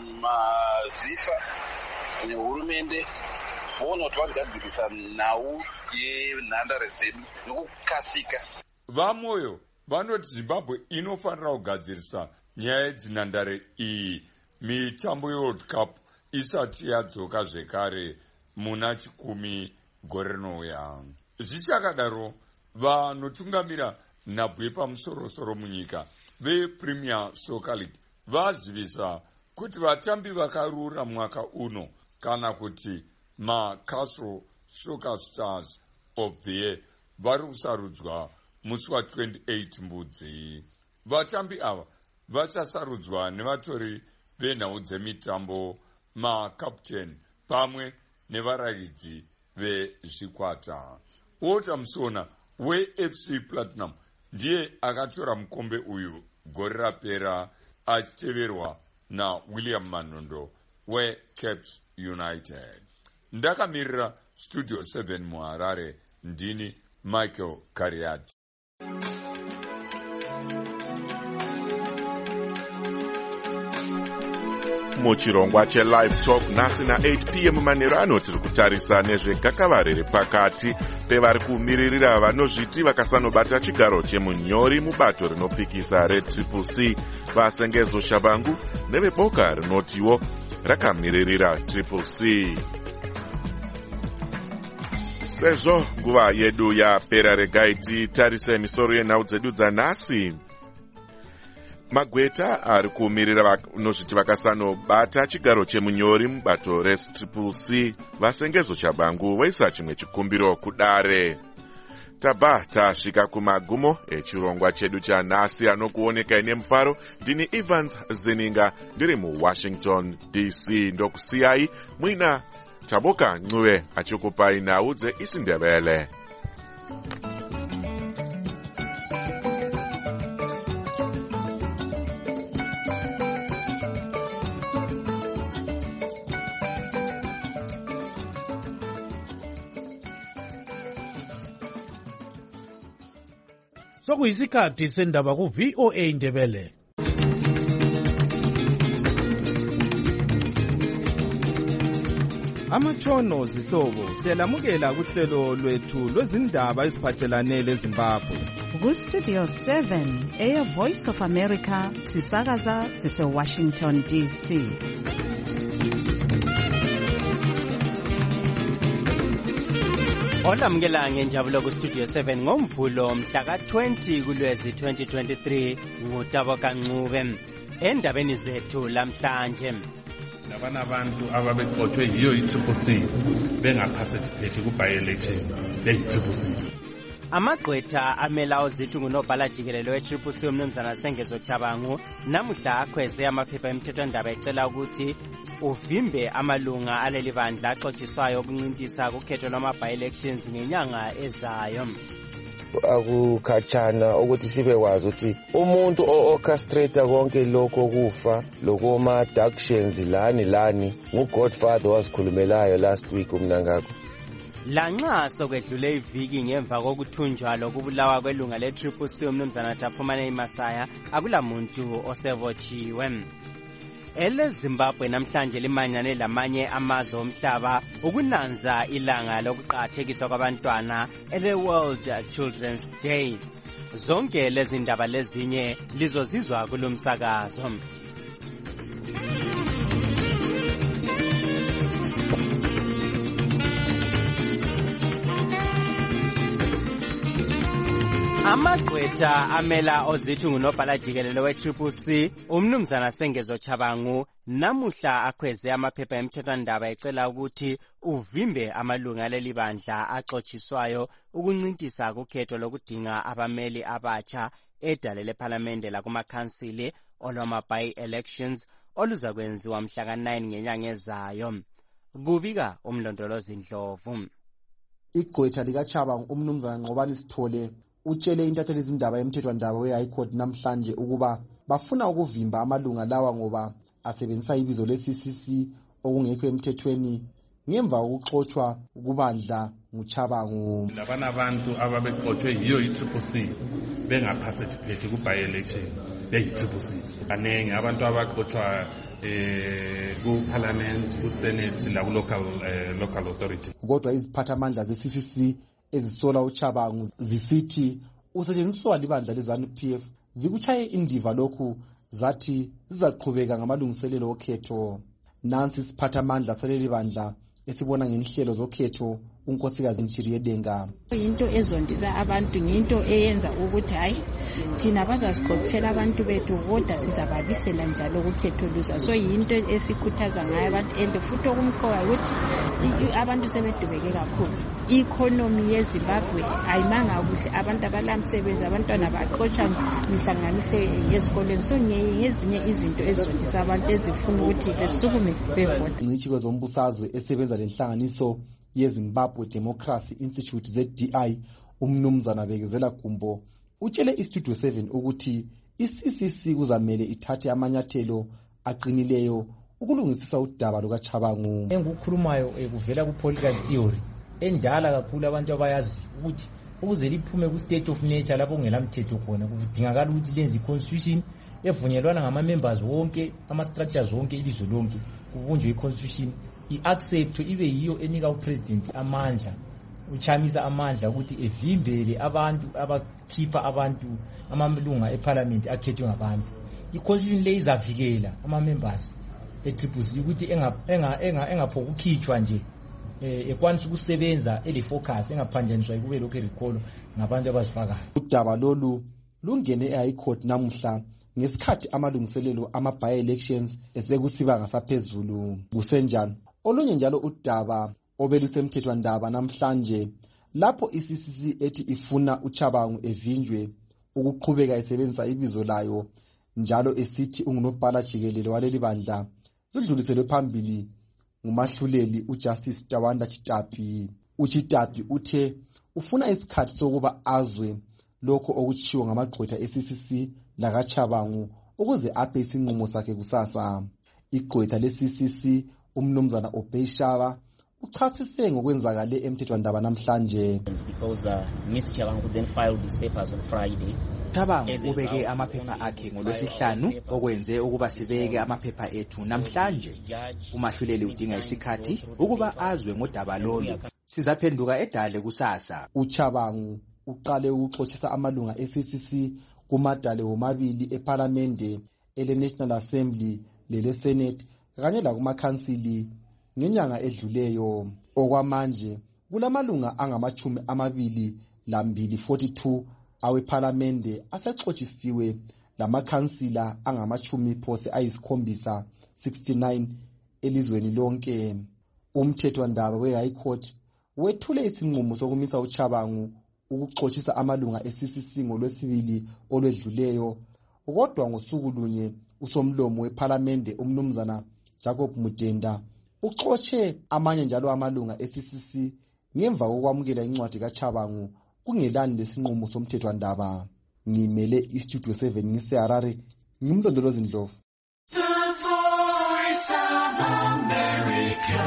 mazifa nehurumende voona kuti vagadzirisa nhau yenhandare dzedu nokukasika. Vamoyo vanoti Zimbabwe inofanira kugadzirisa nyaya yedzinhandare iyi mitambo yeWorld Cup isati yadzoka zvekare muna chikumi gore rinouya. Zvichakadaro, vanotungamira nhabvu yepamusorosoro munyika vePremier Soccer League vazivisa kuti vatambi vakarura mwaka uno kana kuti maCastle Soccer Stars of the Year vari kusarudzwa musi wa28 Mbudzi. Vatambi ava vachasarudzwa nevatori venhau dzemitambo, makapteni pamwe nevaraidzi vezvikwata. Walter Musona weF C Platinum ndiye akatora mukombe uyu gore rapera achiteverwa naWilliam Manondo weCaps United. Ndakamirira Studio seven muHarare, ndini Michael Kariati. Muchirongwa cheLive Talk nhasi na8 p m manheru ano tiri kutarisa nezvegakava riri pakati pevari kumiririra vanozviti vakasanobata chigaro chemunyori mubato rinopikisa retriple C vasengezo Shabangu neveboka rinotiwo rakamiririra triple C. Sezvo nguva yedu yapera, regai titarise misoro yenhau dzedu dzanhasi. Magweta ari kumirira vanozviti vakasanobata chigaro chemunyori mubato retriple C vasengezo Shabangu voisa chimwe chikumbiro kudare. Tabva tasvika kumagumo echirongwa chedu chanhasi anokuonekai nemufaro. Ndini Evans Zininga ndiri muWashington D C ndokusiyai muina Taboka Ncube achikupai nhau dzeIsindebele. Sokuyisikhathi sendaba ku V O A Ndebele. amatshono zihlobo siyalamukela kuhlelo lwethu lwezindaba eziphathelane leZimbabwe. Ku-Studio seven, Air Voice of America, sisakaza sise-Washington D C. Olamukela ngenjabulo ku-Studio seven ngomvulo mhla ka-twenty kuLwezi twenty twenty-three nguTabo Kancube. Endabeni zethu lamhlanje, labana abantu ababexotshwe yiyo i-Triple C bengaparticipate ku-by-election beyi-Triple C. amagqwetha amela ozithu ngunobhala jikelelo we-Triple C umnumzana Sengezo Chabangu namuhla akhweze amaphepha emthethwandaba ecela ukuthi uvimbe amalunga aleli bandla axotshiswayo ukuncintisa kukhetho lwama-by-elections ngenyanga ezayo. Akukhatshana ukuthi sibekwazi ukuthi umuntu o-orchestrate konke lokho kufa lokoma-abductions lani lani ngu-Godfather wazikhulumelayo last week umnangakho. Lanxa sokwedlule iviki ngemva kokuthunjwa lokubulawa kwelunga le-Triple C umnumzana Tafumane Imasaya akulamuntu osevotshiwe. EleZimbabwe namhlanje limanyane lamanye amazwe omhlaba ukunanza ilanga lokuqakathekiswa kwabantwana ele-World Children's Day. Zonke lezi ndaba lezinye lizozizwa kulomsakazo. Amagqwetha amela ozithu ngunobhala jikelelo we-Triple C umnumzana Sengezo Chabangu namuhla akhweze amaphepha emthethwandaba ecela ukuthi uvimbe amalunga aleli bandla axotshiswayo ukuncintisa kukhetho lokudinga abameli abatsha edale lephalamende lakumakhansili olwama-by-elections oluza kwenziwa mhla ka-nine ngenyanga ezayo. Kubika umlondolozi Ndlovu. Igqwetha likaChabangu umnumzana Nqobani Sithole utshele intatheli izindaba emthethwandaba we-High Court namhlanje ukuba bafuna ukuvimba amalunga lawa ngoba asebenzisa ibizo le-C C C okungekho emthethweni ngemva kokuxotshwa kubandla nguChabangu. Labana abantu ababexotshwe yiyo i-Triple C bengaparticipate ku-by-election beyi-Triple C. Kanengi abantu abaxotshwa eh ku-parliament, ku-senate laku-local eh, local authority. Kodwa iziphathamandla ze-C C C ezisola uChabangu zisithi usetshenziswa libandla le-ZANU P F zikuchaye indiva lokhu zathi zizaqhubeka ngamalungiselelo okhetho. Nansi isiphathamandla saleli bandla esibona ngenhlelo zokhetho unkosikazi Nchiri Yedenga. Into ezondisa abantu ngento eyenza ukuthi hayi thina bazasiqoqela abantu bethu kodwa sizababisela njalo ukhetho luza. So yinto esikhuthaza ngayo abantu ende futhi okumqoka ukuthi abantu sebedubeke kakhulu. I-economy yeZimbabwe ayimanga kuhle, abantu abalamsebenzi, abantwana baxotsha mihlanganiso yezikoleni. So ngezinye izinto ezizondisa abantu ezifuna ukuthi besukume bevota. Ingcitshi kwezombusazwe esebenza lenhlanganiso yeZimbabwe Democracy Institute Z D I umnumzana Bekezela Gumbo utshele iStudio seven ukuthi i-C C C kuzamele ithathe amanyathelo aqinileyo ukulungisisa udaba lukaChabangu. Engikukhulumayo kuvela ku-political theory endala kakhulu abantu abayazi ukuthi ukuze liphume ku-state of nature lapho kungelamthetho khona kudingakala ukuthi lenze i-constitution evunyelwana ngama-members wonke, ama-structures wonke ilizwe lonke, kubunjwe i-constitution i-accept ibe yiyo enika upresident amandla, uchamisa amandla ukuthi evimbele abantu abakhipha abantu amalunga eparliament akhethwe ngabantu. I-constitution le izavikela ama-members e-Triple C ukuthi engaphokukhitshwa nje ekwanisa ukusebenza ele-focus engaphanjaniswa kube lokhu erikolo ngabantu abazifakayo. Udaba lolu lungene e-High Court namuhla ngesikhathi amalungiselelo ama-by-elections esekusiba ngasaphezulu. Kusenjani olunye njalo udaba obelusemthethwandaba namhlanje lapho i-C C C ethi ifuna uChabangu evinjwe ukuqhubeka esebenzisa ibizo layo njalo esithi ungunobhala jikelelo waleli bandla ludluliselwe phambili ngumahluleli uJustice Tawanda Chitapi. UChitapi uthe ufuna isikhathi sokuba azwe lokho okuchiwo ngamagqwetha e-C C C lakaChabangu ukuze aphe isinqumo sakhe kusasa. Igqwetha le-C C C umnumzana Obeyshaba uchasise ngokwenzakale emthethwandaba namhlanje. Because uh, Miss Chabangu then filed these papers on Friday Thabang ubeke amaphepha akhe ngolwesihlanu okwenze ukuba sibeke amaphepha ethu namhlanje. Umahluleli udinga isikhathi ukuba azwe ngodaba lolu. Sizaphenduka edale kusasa. uChabangu uqale ukuxoshisa amalunga e-C C C kumadale womabili eParliamente ele-National Assembly lele-Senate kanye lakumakhansili ngenyanga edluleyo. Okwamanje kulamalunga angamachumi amabili lambili forty-two aweParliamente asexoshisiwe lamakhansila angamachumi phose ayisikhombisa sixty-nine elizweni lonke. Umthethwandaba we-High Court wethule isinqumo sokumisa uChabangu ukuxoshisa amalunga e-C C C ngolwesibili olwedluleyo, kodwa ngosuku lunye usomlomo weParliamente umnumzana Jacob Mudenda uxotshe amanye njalo amalunga e-C C C ngemva kokwamukela incwadi kaChabangu kungelani lesinqumo somthethwandaba. Ngimele iStudio seven ngiseHarare, ngimlondolozi Ndlovu. The Voice of America,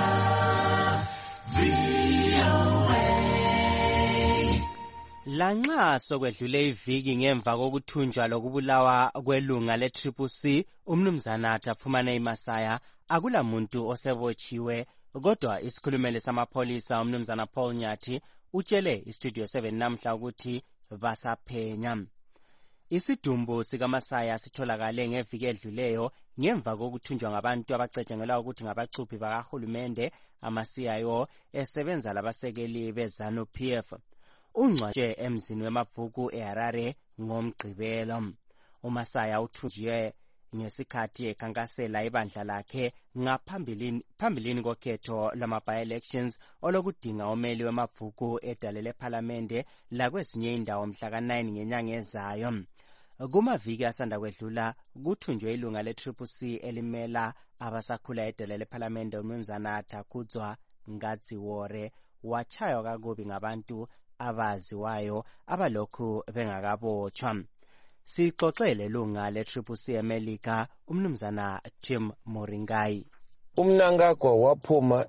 V O A. Lanxa sokwedlule iviki ngemva kokuthunjwa lokubulawa kwelunga le-Triple C, umnumzana Dafumane Masaya, akula muntu osebotshiwe, kodwa isikhulumeli samapholisa umnumzana Paul Nyathi utshele iStudio seven namhla ukuthi basaphenya. Isidumbu sikaMasaya sitholakale ngeviki edluleyo ngemva kokuthunjwa ngabantu abacejengelwa ukuthi ngabachuphi bakahulumende ama-C I O esebenza labasekeli beZanu P F. Ungcwatshe emzini wemabhuku eHarare ngomgqibelo. uMasaya uthunjiwe ngesikhathi ekhankasela ibandla lakhe ngaphambilini phambilini kokhetho lwama-by-elections olokudinga umeli wemabhuku edale leParliamente lakwezinye indawo mhla ka nine ngenyanga ezayo. Kumaviki asanda kwedlula kuthunjwe ilunga le-Triple C elimela abasakhula edale leParliamente umnumzana Takudzwa Ngadziwore wachaywa kakubi ngabantu abaziwayo abalokhu bengakabotshwa. Sixoxele lunga le-Triple C eMelika umnumzana Tim Moringai. Umnangagwa waphuma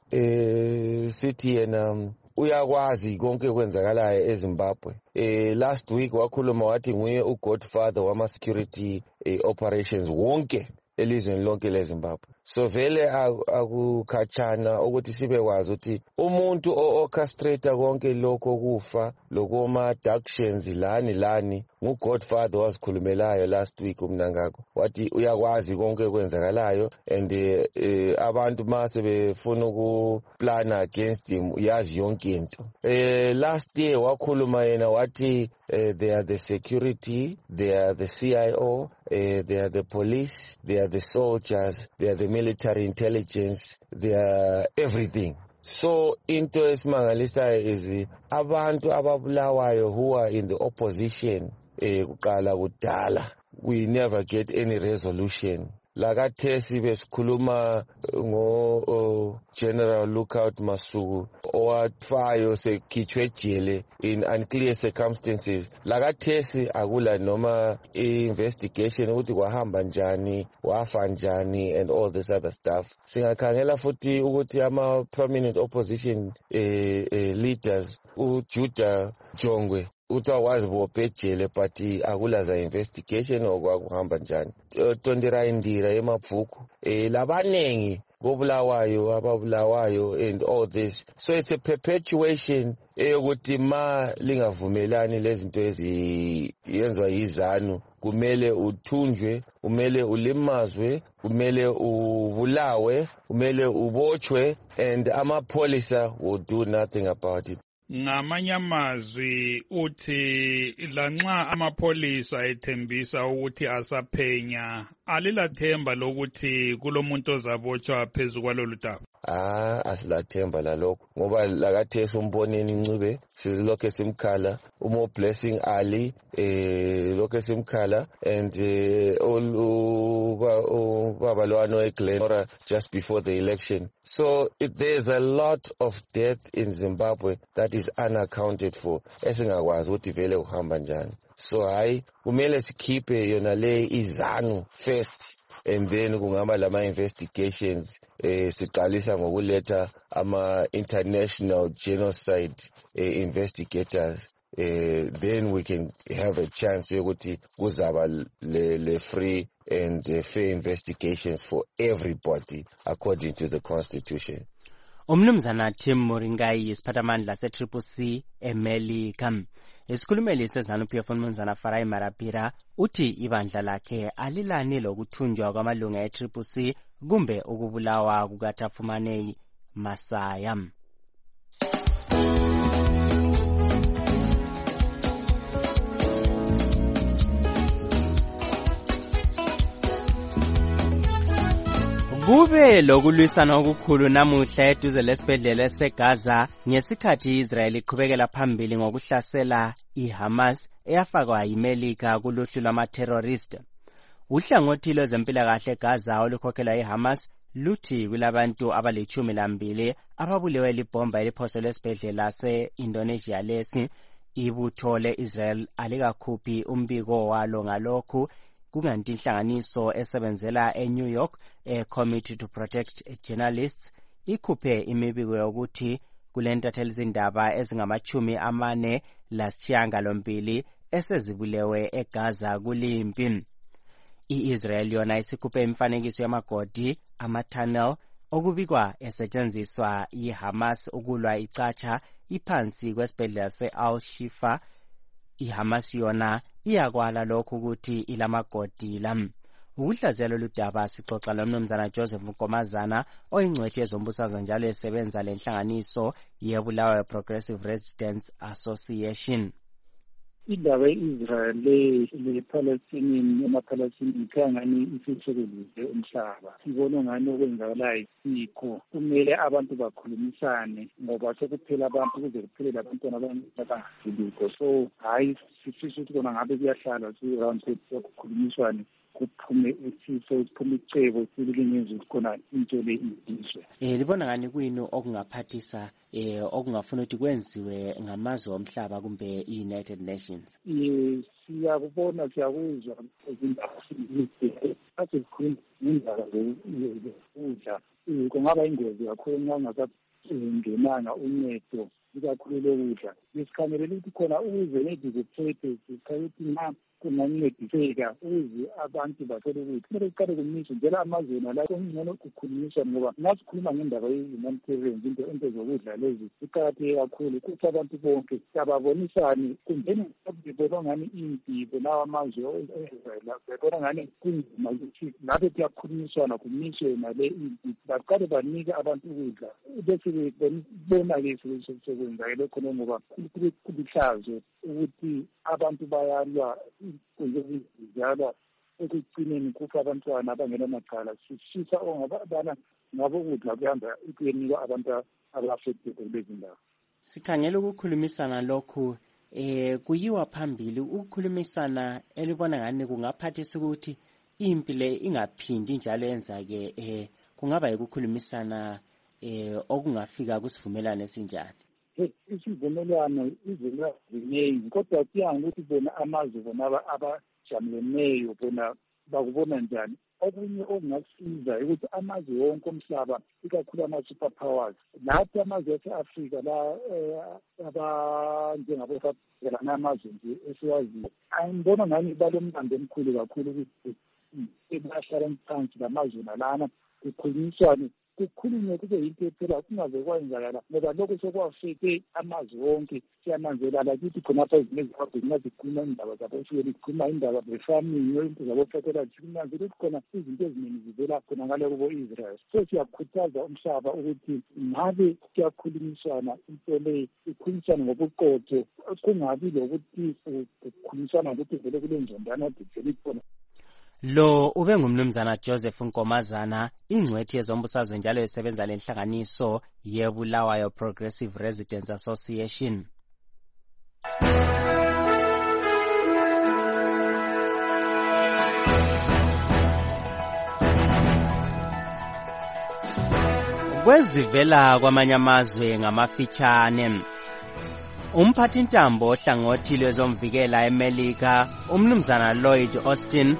eh sithi yena uyakwazi konke kwenzakalayo eZimbabwe. Eh last week wakhuluma wathi nguye ugodfather wama security eh, operations wonke elizweni lonke leZimbabwe. So vele akukhatshana ukuthi sibe kwazi ukuthi umuntu o-orchestrator konke lokho kufa lokoma abductions lani lani ngugodfather wazikhulumelayo last week umnangagwa wathi uyakwazi konke kwenzakalayo and eh, abantu mase befuna ukuplana against him uyazi yonke into. Eh last year wakhuluma yena wathi uh, they are the security, they are the C I O, uh, they are the police, they are the soldiers, they are the military intelligence, they are everything. So into esimangalisayo is abantu ababulawayo who are in the opposition eh kuqala kudala we never get any resolution. Lakathesi besikhuluma ngo uh, General Lookout Masuku owafayo sekhitshwe ejele in unclear circumstances. Lakathesi akula noma investigation ukuthi kwahamba njani wafa njani and all this other stuff. Singakhangela futhi ukuthi ama prominent opposition eh, eh, leaders uJuda Jongwe uthawazi bopejele but akulaza investigation okwakuhamba njani. Tondera indira emabhuku eh labanengi bobulawayo ababulawayo and all this. So it's a perpetuation eyokuthi ma lingavumelani lezinto eziyenzwa yizanu kumele uthunjwe, kumele ulimazwe, kumele ubulawe, kumele ubotshwe and amapolisa will do nothing about it. Ngamanye amazwi uthi lanxa amapholisa ethembisa ukuthi asaphenya alilathemba lokuthi kulomuntu ozabotshwa phezulu kwalolu daba. Ah asilathemba lalokho ngoba lakathesi umboneni Ncube sizilokho simkhala umo Blessing Ali eh lokho simkhala and ubaba lwano eGlenora just before the election. So it, there's a lot of death in Zimbabwe that is unaccounted for esingakwazi ukuthi vele uhamba njani. So hayi kumele sikhiphe yona le izanu first and then kungaba lama investigations eh siqalisa ngokuletha ama international genocide eh, investigators uh, then we can have a chance yokuthi kuzaba le, le free and uh, fair investigations for everybody according to the constitution. Umnumzana Tim Moringai isiphathamandla se-Triple C eMelika. Isikhulumeli sezanu P F umnumzana Farai Marapira uthi ibandla lakhe alilani lokuthunjwa kwamalunga e-Triple C kumbe ukubulawa kukaTafumanei Masaya. Kube lokulwisana okukhulu namuhla eduze lesibhedlela seGaza ngesikhathi Israel iqhubekela phambili ngokuhlasela iHamas eyafakwa yiMelika kuluhlu lwama-terrorist. Uhlangothi lwezempilakahle eGaza olukhokhelwa iHamas luthi kulabantu abalichumi lambili ababulewe libhomba eliphoselwe esibhedlela se-Indonesia lesi. Ibutho le-Israel alikakhuphi umbiko walo ngalokhu, kunganti inhlanganiso esebenzela eNew York e-Committee to Protect Journalists ikhuphe imibiko yokuthi kulentatheli izindaba ezingamachumi amane lasishiyagalombili esezibulewe eGaza kulimpi. I-Israel yona isikhuphe imifanekiso yamagodi ama-tunnel okubikwa esetshenziswa yiHamas ukulwa icatsha iphansi kwesibhedlela se-Al-Shifa. iHamas yona iyakwala lokhu ukuthi ilamagodi lam. Ukuhlaziyalo ludaba sixoxa lomnumzana Joseph Nkomazana oyingcwethi yezombusazwe njalo esebenza lenhlanganiso yeBulawayo Progressive Residents Association. Indaba ye-Israel le-Palestinian ama-Palestinian ikhangani isisekelise umhlaba. Sibona ngani okwenzakalayo isikho. Kumele abantu bakhulumisane ngoba sekuphela abantu kuze kuphelele abantwana abangazilikho. So hayi sifisa ukuthi kona ngabe kuyahlala si-round table kukhulumiswane kuphume isiso kuphume icebo silingenza ukuthi khona into le indizwe. Eh libona ngani kuyini okungaphathisa eh okungafuna ukuthi kwenziwe ngamazwe omhlaba kumbe i-United Nations? Eh siyakubona siyakuzwa izindaba asikhuluma indaba zokudla kungaba ingozi kakhulu nxa ungasasengenanga uncedo ikakhulu lokudla. Isikhangelele ukuthi khona ukuze neziphethe sikhayithi na kungancediseka ukuze abantu bathole ukuthi kumele kuqale kumiswe njalo amazweni la kungcono kukhulunyiswa ngoba nasikhuluma ngendaba ye-humanitarian into into zokudla lezi iqakatheke kakhulu ukuthi abantu bonke ababonisane kumbeni bebona ngani impilo lawa amazwe la bebona ngani kunzima ukuthi lapho kuyakhulunyiswana kumiswe nale impilo baqale banike abantu ukudla bese bebona-ke sekwenzakele khona ngoba kulihlazo ukuthi abantu bayalwa kuzozizalwa ekugcineni kufa abantwana abangenamacala. Sifisa ongabana ngabo ukudla kuhamba kuyenikwa abantu aba-affected kulezi ndawo. Sikhangela ukukhulumisana lokhu eh kuyiwa phambili ukukhulumisana elibona ngani kungaphathisa ukuthi impi le ingaphindi njalo yenzake eh kungaba ukukhulumisana eh okungafika kusivumelane esinjani. Isivumelwano izinto ziningi kodwa kuya ngokuthi bona amazwe bona abajamileneyo bona bakubona njani. Okunye okungasiza ukuthi amazwe wonke omhlaba ikakhulu ama-super powers nathi amazwe ase-Afrika la abanjengabosabela n'amazwe nje esiwaziyo angibona ngani balomlando omkhulu kakhulu ukuthi bahlala phansi lamazwe nalana kukhulunyiswane kukhulunywe kube yinto ephela kungaze kwenzakala ngoba lokho sekwafike amazwe wonke siyananzela lakithi khonapha ezinezihabhu zingazikhuluma indaba zaboshweli zikhuluma indaba ze-farming into zabofetela zikunanzela ukuthi khona izinto eziningi zivela khona ngale kubo-Israel. So siyakhuthaza umhlaba ukuthi ngabe kuyakhulunyiswana into le ikhulunyiswane ngobuqotho kungabi lokuthi kukhulunyiswana ngokuthi vele kule njondana vele khona. Lo ube ngumnumzana Joseph Nkomazana ingcwethi yezombusazwe njalo esebenza lenhlanganiso yeBulawayo Progressive Residents Association. Kwezivela kwamanye amazwe ngamafitshane. Umphathintambo ohlangothi lwezomvikela eMelika umnumzana Lloyd Austin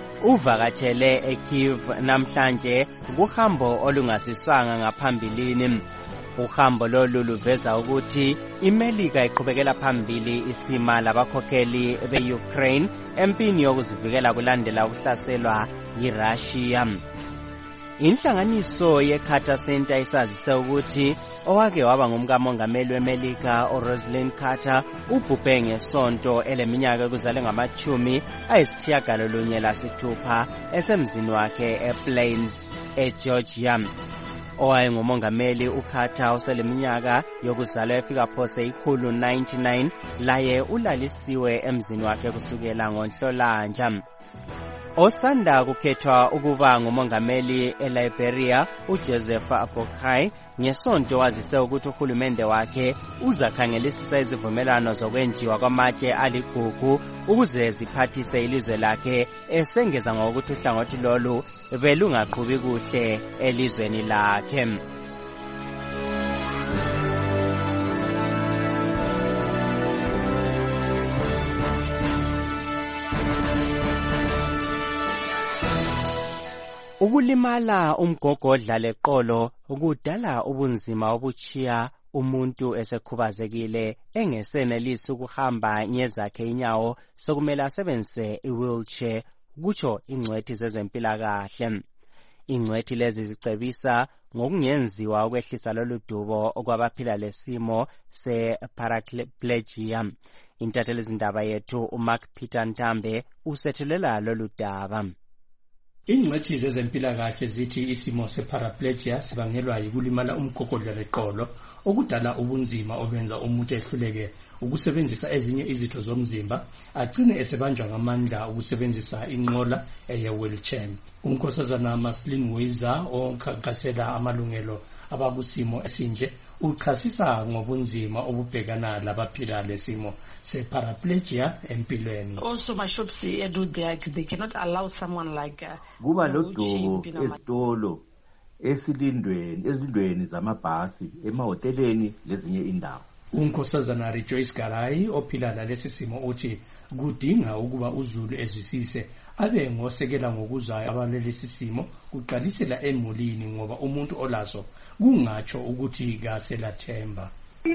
uvakatshele eKyiv namhlanje kuhambo olungasiswanga ngaphambilini. Uhambo lolu luveza ukuthi iMelika iqhubekela phambili isima labakhokheli be-Ukraine empini yokuzivikela kulandela ukuhlaselwa yiRussia. Inhlanganiso ye-Carter Center isazise ukuthi owake waba ngumkamongameli weMelika uRosalind Carter ubhubhe ngesonto eleminyaka ekuzale ngamachumi ayisitshiyagalolunye lasithupha esemzini wakhe ePlains eGeorgia. Owayengumongameli uCarter useleminyaka yokuzalwa efika phose ikhulu ninety-nine laye ulalisiwe emzini wakhe kusukela ngoNhlolanja. Osanda kukhethwa ukuba ngumongameli eLiberia uJoseph Boakai ngesonto wazise ukuthi uhulumende wakhe uzakhangelisisa izivumelwano zokwenjiwa kwamatshe aligugu ukuze ziphathise ilizwe lakhe, esengeza ngokuthi uhlangothi lolu belungaqhubi kuhle elizweni lakhe. Ukulimala umgogodla leqolo kudala ubunzima obuchiya umuntu esekhubazekile engesenelisi ukuhamba ngezakhe inyawo sokumele asebenzise i-wheelchair, kutsho ingcwethi zezempilakahle. Ingcwethi lezi zicebisa ngokungenziwa ukwehlisa lolu dubo okwabaphila lesimo se-paraplegia. Intatheli zindaba yethu uMark Peter Ntambe usethulela lolu daba. Ingcwethi zezempilakahle zithi isimo separaplegia sibangelwa yikulimala umgogodla leqolo okudala ubunzima obenza umuntu ehluleke ukusebenzisa ezinye izitho zomzimba, agcine esebanjwa ngamandla ukusebenzisa inqola eye-wheelchair. Unkosazana Maslin Weiser okhankasela amalungelo abakusimo esinje uchasisa ngobunzima obubhekana labaphila lesimo separaplegia empilweni. Also my shops do they, they cannot allow someone like uh, kuba lodubo esitolo esilindweni ezindweni zamabhasi emahoteleni lezinye indawo. Unkosazana Rejoice Garai ophila lalesi simo uthi kudinga ukuba uZulu ezwisise abe ngosekela ngokuzayo abalelesi simo kuqalisela emulini ngoba umuntu olaso kungatsho ukuthi kaselathemba.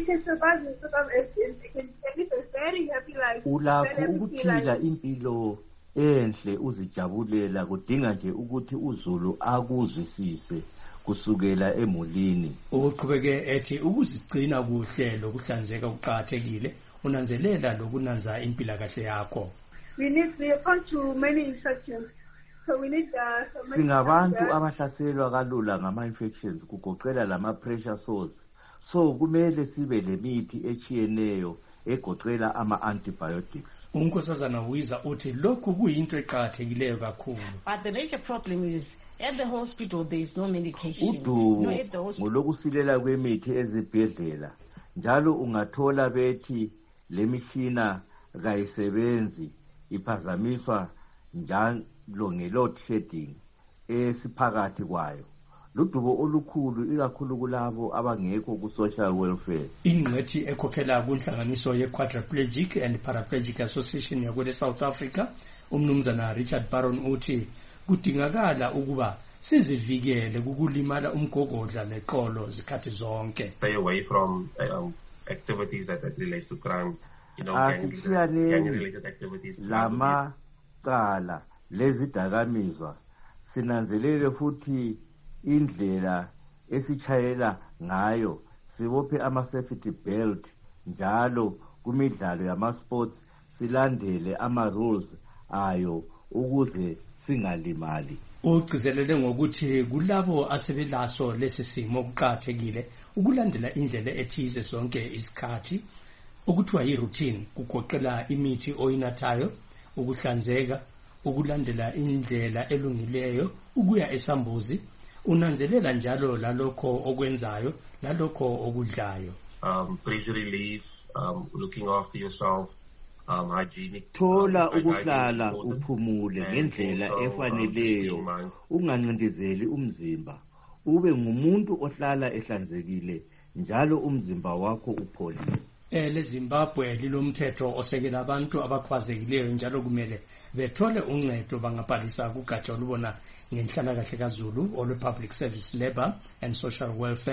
Ulakho ukuphila impilo enhle uzijabulela, kudinga nje ukuthi uZulu akuzwisise kusukela emulini. Uqhubeke ethi ukuzigcina kuhle lokuhlanzeka kuqhakathekile, unanzelela lokunanza impilo kahle yakho. We need we are to many infections. So we need uh, singabantu abahlaselwa kalula ngama infections kugoqela lama pressure sores. So kumele sibe lemithi echiyeneyo egoqela ama antibiotics. Unkosazana Wiza uthi lokhu kuyinto eqhakathekileyo kakhulu. But the major problem is at the hospital there is no medication. Udu ngolokusilela kwemithi ezibhedlela. Njalo ungathola bethi lemishina kayisebenzi iphazamiswa njalo nge-load shedding esiphakathi kwayo. Ludubo olukhulu ikakhulu kulabo abangekho ku-social welfare. Ingcwethi ekhokhela kunhlanganiso ye-Quadriplegic and Paraplegic Association yakwele South Africa, umnumzana Richard Baron uthi kudingakala ukuba sizivikele kukulimala umgogodla leqolo zikhathi zonke. Stay away from um, activities that, that relates to crime, you know, gang-related activities. Lama cala lezidakamizwa sinanzelele futhi indlela esichayela ngayo, sibophe ama safety belt njalo kumidlalo yama sports, silandele ama rules ayo ukuze singalimali. Ugcizelele ngokuthi kulabo asebelaso lesi simo kuqhakathekile ukulandela indlela ethize zonke isikhathi okuthiwa yi-routine, kugoqela imithi oyinathayo, ukuhlanzeka, ukulandela indlela elungileyo, ukuya esambuzi, unanzelela njalo lalokho okwenzayo, lalokho okudlayo. Um, pressure relief, um, looking after yourself, um, hygienic. Thola ukuhlala uphumule ngendlela efaneleyo, ungancindezeli umzimba, ube ngumuntu ohlala ehlanzekile, njalo umzimba wakho upholile. Ele Zimbabwe lilomthetho osekela abantu abakwazekileyo njalo kumele bethole uncedo bangabhalisa kugatsha olubona ngenhlalakahle kaZulu olwe Public Service Labour and Social Welfare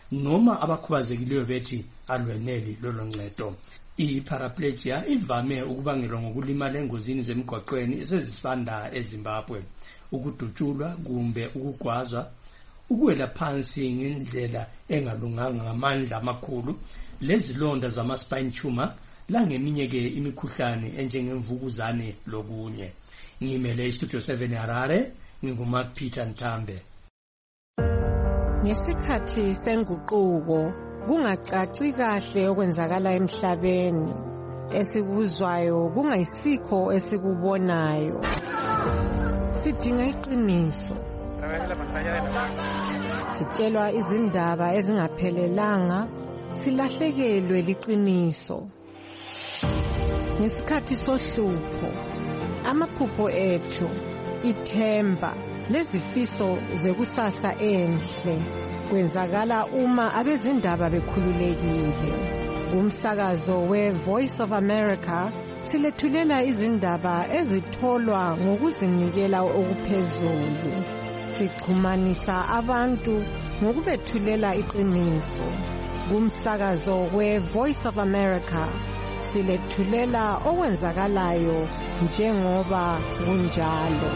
noma abakhubazekileyo bethi alweneli lolo ncedo. I-paraplegia ivame ukubangelwa ngokulimala engozini zemigwaqweni esezisanda eZimbabwe, ukudutshulwa kumbe ukugwazwa, ukuwela phansi ngendlela engalunganga ngamandla amakhulu, lezilonda zama-spine tumor, langeminye-ke imikhuhlane enjengemvukuzane lokunye. Ngimele iStudio seven Harare, nginguMark Peter Ntambe. Ngesikhathi senguquko kungacaci kahle okwenzakala emhlabeni, esikuzwayo kungayisikho esikubonayo. Sidinga iqiniso. Sitshelwa izindaba ezingaphelelanga, silahlekelwe liqiniso. Ngesikhathi sohlupho, amaphupho ethu, ithemba, lezifiso zekusasa enhle kwenzakala uma abezindaba bekhululekile. Umsakazo we-Voice of America silethulela izindaba ezitholwa ngokuzinikela okuphezulu. Sichumanisa abantu ngokubethulela iqiniso. Umsakazo we-Voice of America silethulela okwenzakalayo njengoba kunjalo.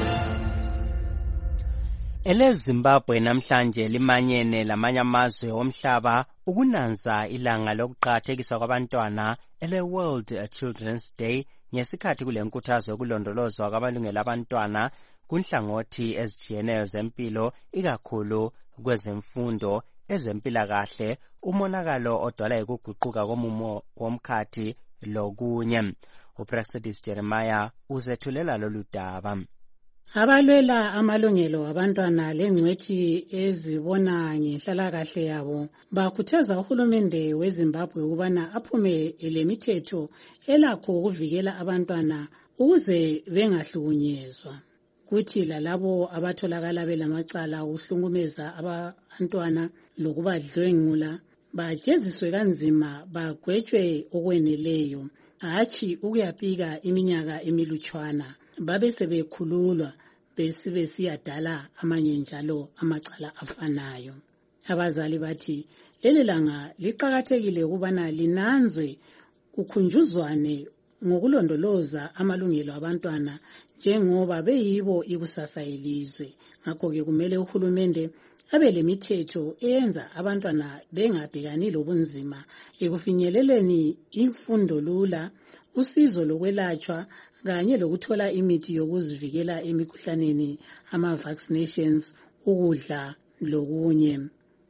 EleZimbabwe namhlanje limanyene lamanye amazwe omhlaba ukunanza ilanga lokuqakathekiswa kwabantwana ele-World Children's Day ngesikhathi kulenkuthazo yokulondolozwa kwamalungelo abantwana kunhlangothi ezitshiyeneyo zempilo, ikakhulu kwezemfundo, ezempilakahle, umonakalo odalwa yikuguquka komumo womkhathi lokunye. uPraxedis Jeremiah uzethulela lolu daba. Abalwela amalungelo abantwana lengcwethi ezibona ngenhlalakahle yabo bakhuthaza uhulumende weZimbabwe ukubana aphume lemithetho elakho ukuvikela abantwana ukuze bengahlukunyezwa. Kuthi lalabo abatholakala belamacala ukuhlungumeza abantwana lokubadlwengula bajeziswe kanzima, bagwetshwe okweneleyo, hatshi ukuyapika iminyaka emilutshwana, babe sebekhululwa besibe siyadala amanye njalo amacala afanayo. Abazali bathi leli langa liqakathekile ukubana linanzwe kukhunjuzwane ngokulondoloza amalungelo abantwana njengoba beyibo ikusasa elizwe. Ngakho-ke kumele uhulumende abe lemithetho eyenza abantwana bengabhekani lobunzima ekufinyeleleni imfundo lula, usizo lokwelatshwa kanye lokuthola imithi yokuzivikela emikhuhlaneni, ama-vaccinations, ukudla lokunye.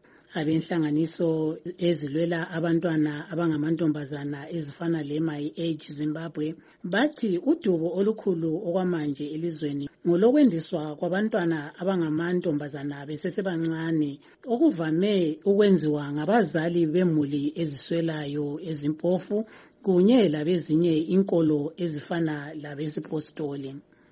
Abenhlanganiso ezilwela abantwana abangamantombazana ezifana le-My Age Zimbabwe bathi udubo olukhulu okwamanje elizweni ngolokwendiswa kwabantwana abangamantombazana besesebancane, okuvame ukwenziwa ngabazali bemuli eziswelayo ezimpofu kunye labezinye inkolo ezifana labesipostoli.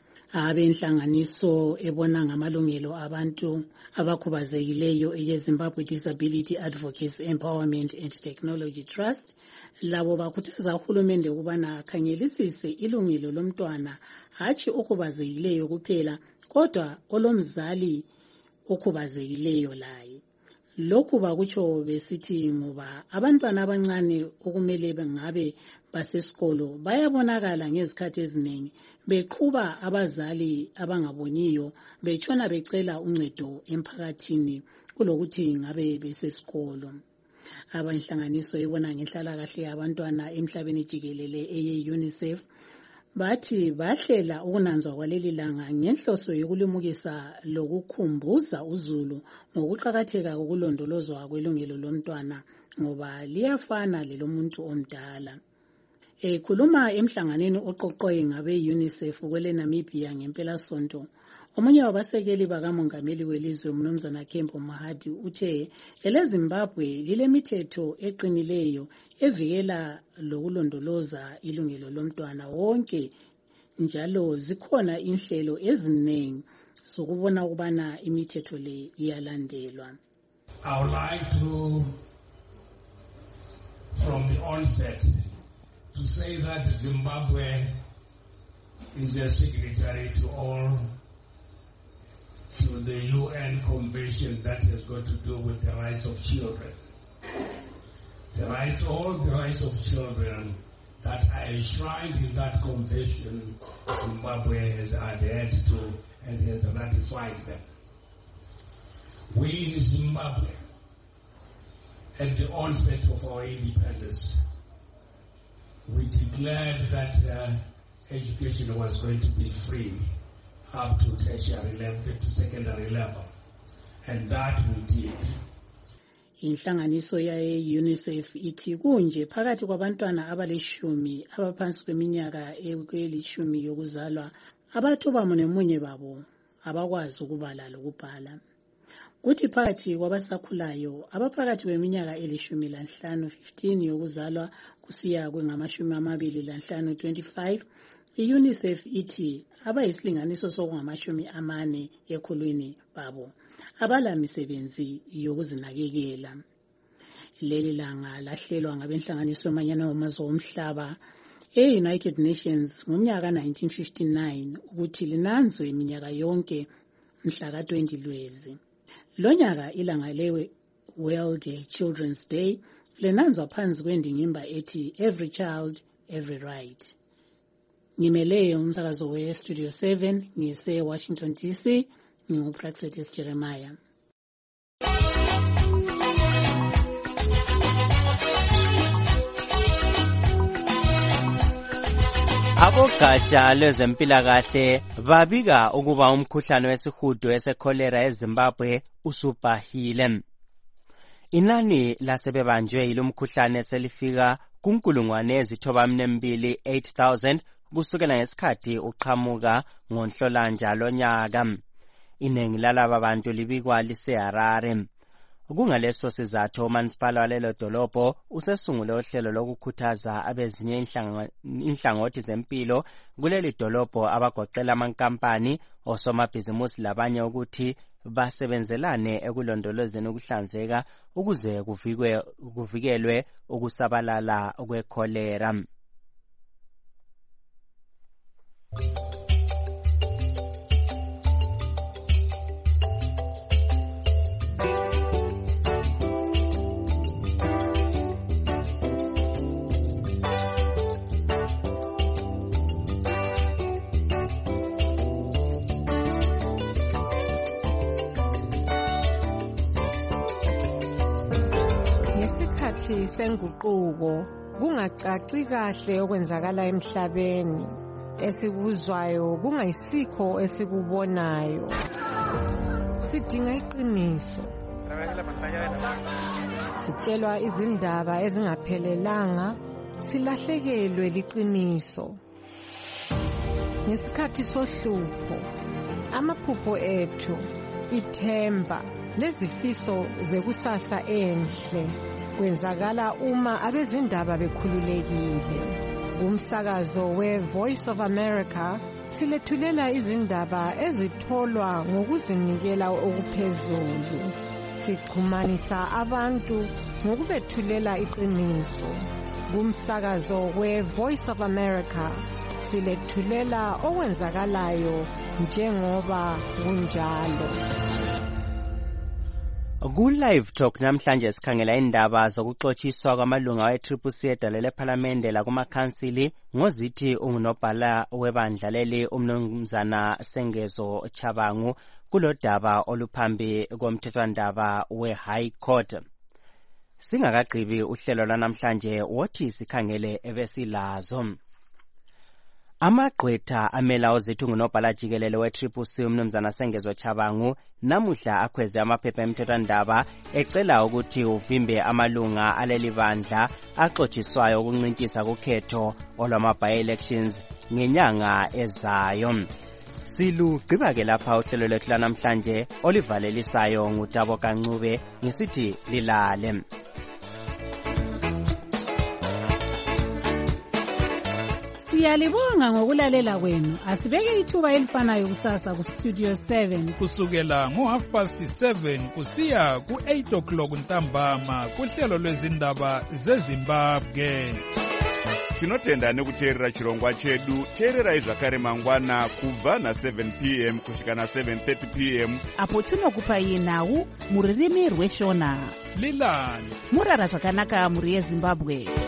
Abenhlanganiso ebona ngamalungelo abantu abakhubazekileyo eyeZimbabwe Disability Advocates Empowerment and Technology Trust labo bakhuthaza uhulumende ukubana akhangelisise ilungelo lomntwana, hatshi okhubazekileyo kuphela kodwa olomzali okhubazekileyo laye. Lokhu bakutsho besithi ngoba abantwana abancane okumele bengabe basesikolo bayabonakala ngezikhathi eziningi beqhuba abazali abangaboniyo, betshona becela uncedo emphakathini kulokuthi ngabe besesikolo. Abanhlanganiso ebona ngenhlalakahle yabantwana emhlabeni jikelele eye-UNICEF bathi bahlela ukunanzwa kwaleli langa ngenhloso yokulimukisa lokukhumbuza uzulu ngokuqakatheka kokulondolozwa kwelungelo lomntwana ngoba liyafana lelomuntu omdala. Ekhuluma emhlanganweni oqoqwe ngabe-UNICEF kwele Namibia ngempelasonto, omunye wabasekeli bakamongameli welizwe uMnumzana Kembo Mahadi uthe eleZimbabwe lilemithetho eqinileyo evikela lokulondoloza ilungelo lomntwana wonke, njalo zikhona inhlelo eziningi zokubona ukubana imithetho le iyalandelwa. I would like to, from the onset, to say that Zimbabwe is a signatory to all to the U N Convention that has got to do with the rights of children. The rights, all the rights of children that are enshrined in that convention, Zimbabwe has adhered to and has ratified them. We in Zimbabwe, at the onset of our independence, we declared that uh, education was going to be free up to tertiary level, to secondary level, and that we did. Inhlanganiso yaye UNICEF ithi kunje phakathi kwabantwana abalishumi abaphansi kweminyaka elishumi yokuzalwa abathoba nemunye babo abakwazi ukubala lokubhala. Kuthi phakathi kwabasakhulayo abaphakathi kweminyaka elishumi lanhlanu fifteen yokuzalwa kusiya kwengamashumi amabili lanhlanu twenty-five, iUNICEF ithi abayisilinganiso sokungamashumi amane ekhulwini babo abala misebenzi yokuzinakekela. Leli langa lahlelwa ngabenhlanganiso yamanyano wamazwe omhlaba e-United Nations ngomnyaka nineteen fifty-nine ukuthi linanzwe iminyaka yonke mhla ka twenty Lwezi. Lo nyaka ilanga lewe World Children's Day lenanzwa phansi kwendingimba ethi Every Child, Every Right. Ngimeleyo umsakazo we Studio seven ngise Washington D C nginguPraxetis Jeremiah. Abogatsha lwezempilakahle babika ukuba umkhuhlane wesihudo esekholera eZimbabwe usubhahile. Inani lasebebanjwe yilomkhuhlane selifika kunkulungwane ezithoba mbili eight thousand kusukela ngesikhathi uqhamuka ngoNhlolanja lonyaka. Inengi lalaba bantu libikwa liseHarare. Kungaleso sizathu uMansipala walelo dolobho usesungule uhlelo lokukhuthaza abezinye inhlangothi zempilo kuleli dolobho abagoqela amankampani osomabhizimusi labanye ukuthi basebenzelane ekulondolozeni ukuhlanzeka ukuze kuvikwe kuvikelwe ukusabalala kwekholera. Ngesikhathi senguquko kungacaci kahle okwenzakala emhlabeni, esikuzwayo kungayisikho esikubonayo. Sidinga iqiniso. Sitshelwa izindaba ezingaphelelanga, silahlekelwe liqiniso. Ngesikhathi sohlupho, amaphupho ethu, ithemba lezifiso zekusasa enhle kwenzakala uma abezindaba bekhululekile. Kumsakazo we Voice of America silethulela izindaba ezitholwa ngokuzinikela okuphezulu. Sixhumanisa abantu ngokubethulela iqiniso. Kumsakazo we Voice of America silethulela okwenzakalayo njengoba kunjalo. Ku-Live Talk namhlanje sikhangela indaba zokuxotshiswa kwamalunga we-C C C edalele ephalamende lakumakhansili ngozithi ungunobhala webandla leli umnumzana Sengezo Chabangu kulodaba oluphambi komthethwandaba we-High Court. Singakagqibi uhlelo lwanamhlanje wothi sikhangele ebesilazo. Amagqwetha amela uzithi ungunobhala jikelele we-C C C umnumzana Sengezo Chabangu namuhla akhweze amaphepha emthethwandaba ecela ukuthi uvimbe amalunga aleli bandla axotshiswayo ukuncinkisa kukhetho olwama-by-elections ngenyanga ezayo. Silugqiba ke lapha uhlelo lwethu lanamhlanje olivalelisayo nguTabo Kancube ngisithi lilale. Siyalibonga ngokulalela kwenu. Asibeke ithuba elifanayo kusasa ku Studio seven kusukela ngo half past seven kusiya ku eight o'clock ntambama kuhlelo lwezindaba zeZimbabwe. tinotenda nekuteerera chirongwa chedu. teererai zvakare mangwana kubva na-seven p m kusvika na-seven thirty p m apo tinokupai nhau mururimi rweshona. lilani murara zvakanaka mhuri yezimbabwe.